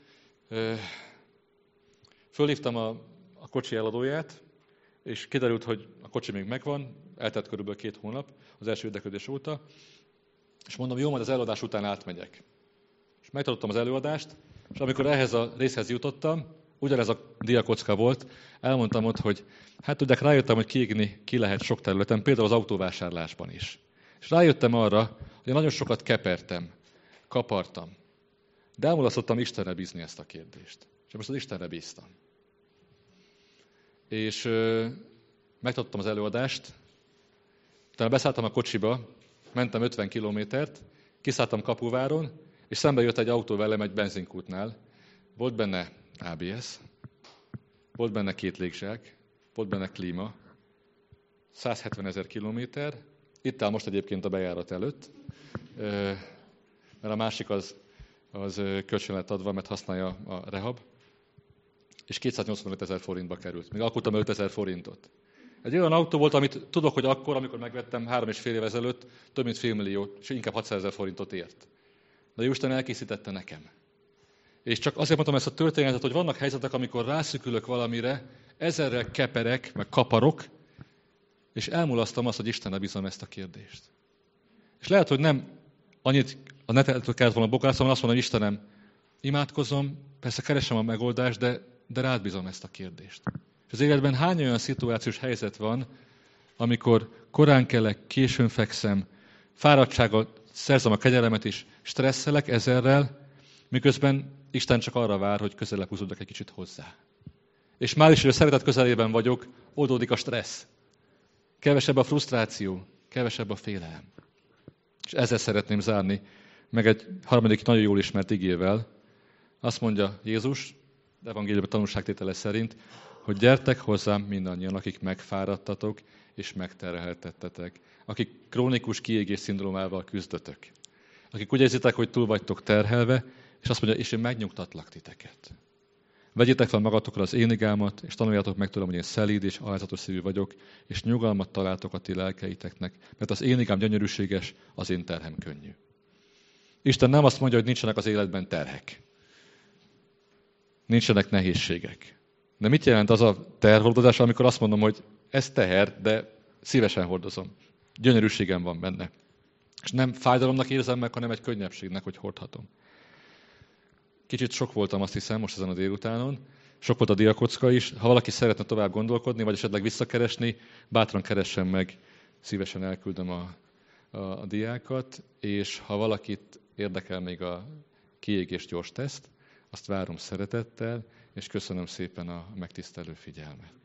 [SPEAKER 1] Fölhívtam a kocsi eladóját, és kiderült, hogy a kocsi még megvan, eltelt körülbelül 2 hónap az első érdeklődés óta, és mondom, jó, majd az előadás után átmegyek. És megtartottam az előadást, és amikor ehhez a részhez jutottam, ugyanez a diakocka volt, elmondtam ott, hogy hát tudják, rájöttem, hogy kiégni ki lehet sok területen, például az autóvásárlásban is. És rájöttem arra, hogy én nagyon sokat kepertem, kapartam, de elmulasztottam Istenre bízni ezt a kérdést. És most az Istenre bíztam. És megtartottam az előadást, utána beszálltam a kocsiba, mentem 50 kilométert, kiszálltam Kapuváron, és szembe jött egy autó velem egy benzinkútnál. Volt benne ABS, volt benne 2 légzsák, volt benne klíma, 170 000 kilométer, itt áll most egyébként a bejárat előtt, mert a másik az kölcsön lett adva, mert használja a rehab, és 285 000 forintba került. Még alkuttam 5 000 forintot. Egy olyan autó volt, amit tudok, hogy akkor, amikor megvettem 3,5 év ezelőtt, több mint $500 000, és inkább 600 000 forintot ért. De Isten elkészítette nekem. És csak azért mondtam ezt a történetet, hogy vannak helyzetek, amikor rászükülök valamire, ezerrel keperek, meg kaparok, és elmulasztom azt, hogy Istenre bízom ezt a kérdést. És lehet, hogy nem annyit a neteltől kellett volna bokászom, azt mondom, hogy Istenem, imádkozom, persze keresem a megoldást, de rád bízom ezt a kérdést. És az életben hány olyan szituációs helyzet van, amikor korán kelek, későn fekszem, fáradtsággal szerzem a kegyelemet és stresszelek ezerrel, miközben Isten csak arra vár, hogy közelebb húzódjak egy kicsit hozzá. És már is, hogy a szeretet közelében vagyok, oldódik a stressz. Kevesebb a frusztráció, kevesebb a félelem. És ezzel szeretném zárni, meg egy harmadik nagyon jól ismert igével. Azt mondja Jézus, evangélium tanúságtétele szerint, hogy gyertek hozzám mindannyian, akik megfáradtatok és megterheltettetek, akik krónikus kiégés szindrómával küzdötök, akik úgy érzitek, hogy túl vagytok terhelve, és azt mondja, és én megnyugtatlak titeket. Vegyétek fel magatokra az én igámat, és tanuljátok meg tőlem, hogy én szelíd és alázat szívű vagyok, és nyugalmat találtok a ti lelkeiteknek, mert az én igám gyönyörűséges, az én terhem könnyű. Isten nem azt mondja, hogy nincsenek az életben terhek. Nincsenek nehézségek. De mit jelent az a terhordozás, amikor azt mondom, hogy ez teher, de szívesen hordozom. Gyönyörűségem van benne. És nem fájdalomnak érzem meg, hanem egy könnyebbségnek, hogy hordhatom. Kicsit sok voltam, azt hiszem, most ezen a délutánon. Sok volt a diakocka is. Ha valaki szeretne tovább gondolkodni, vagy esetleg visszakeresni, bátran keressen meg, szívesen elküldöm a diákat, és ha valakit érdekel még a kiégés gyors teszt, azt várom szeretettel, és köszönöm szépen a megtisztelő figyelmet.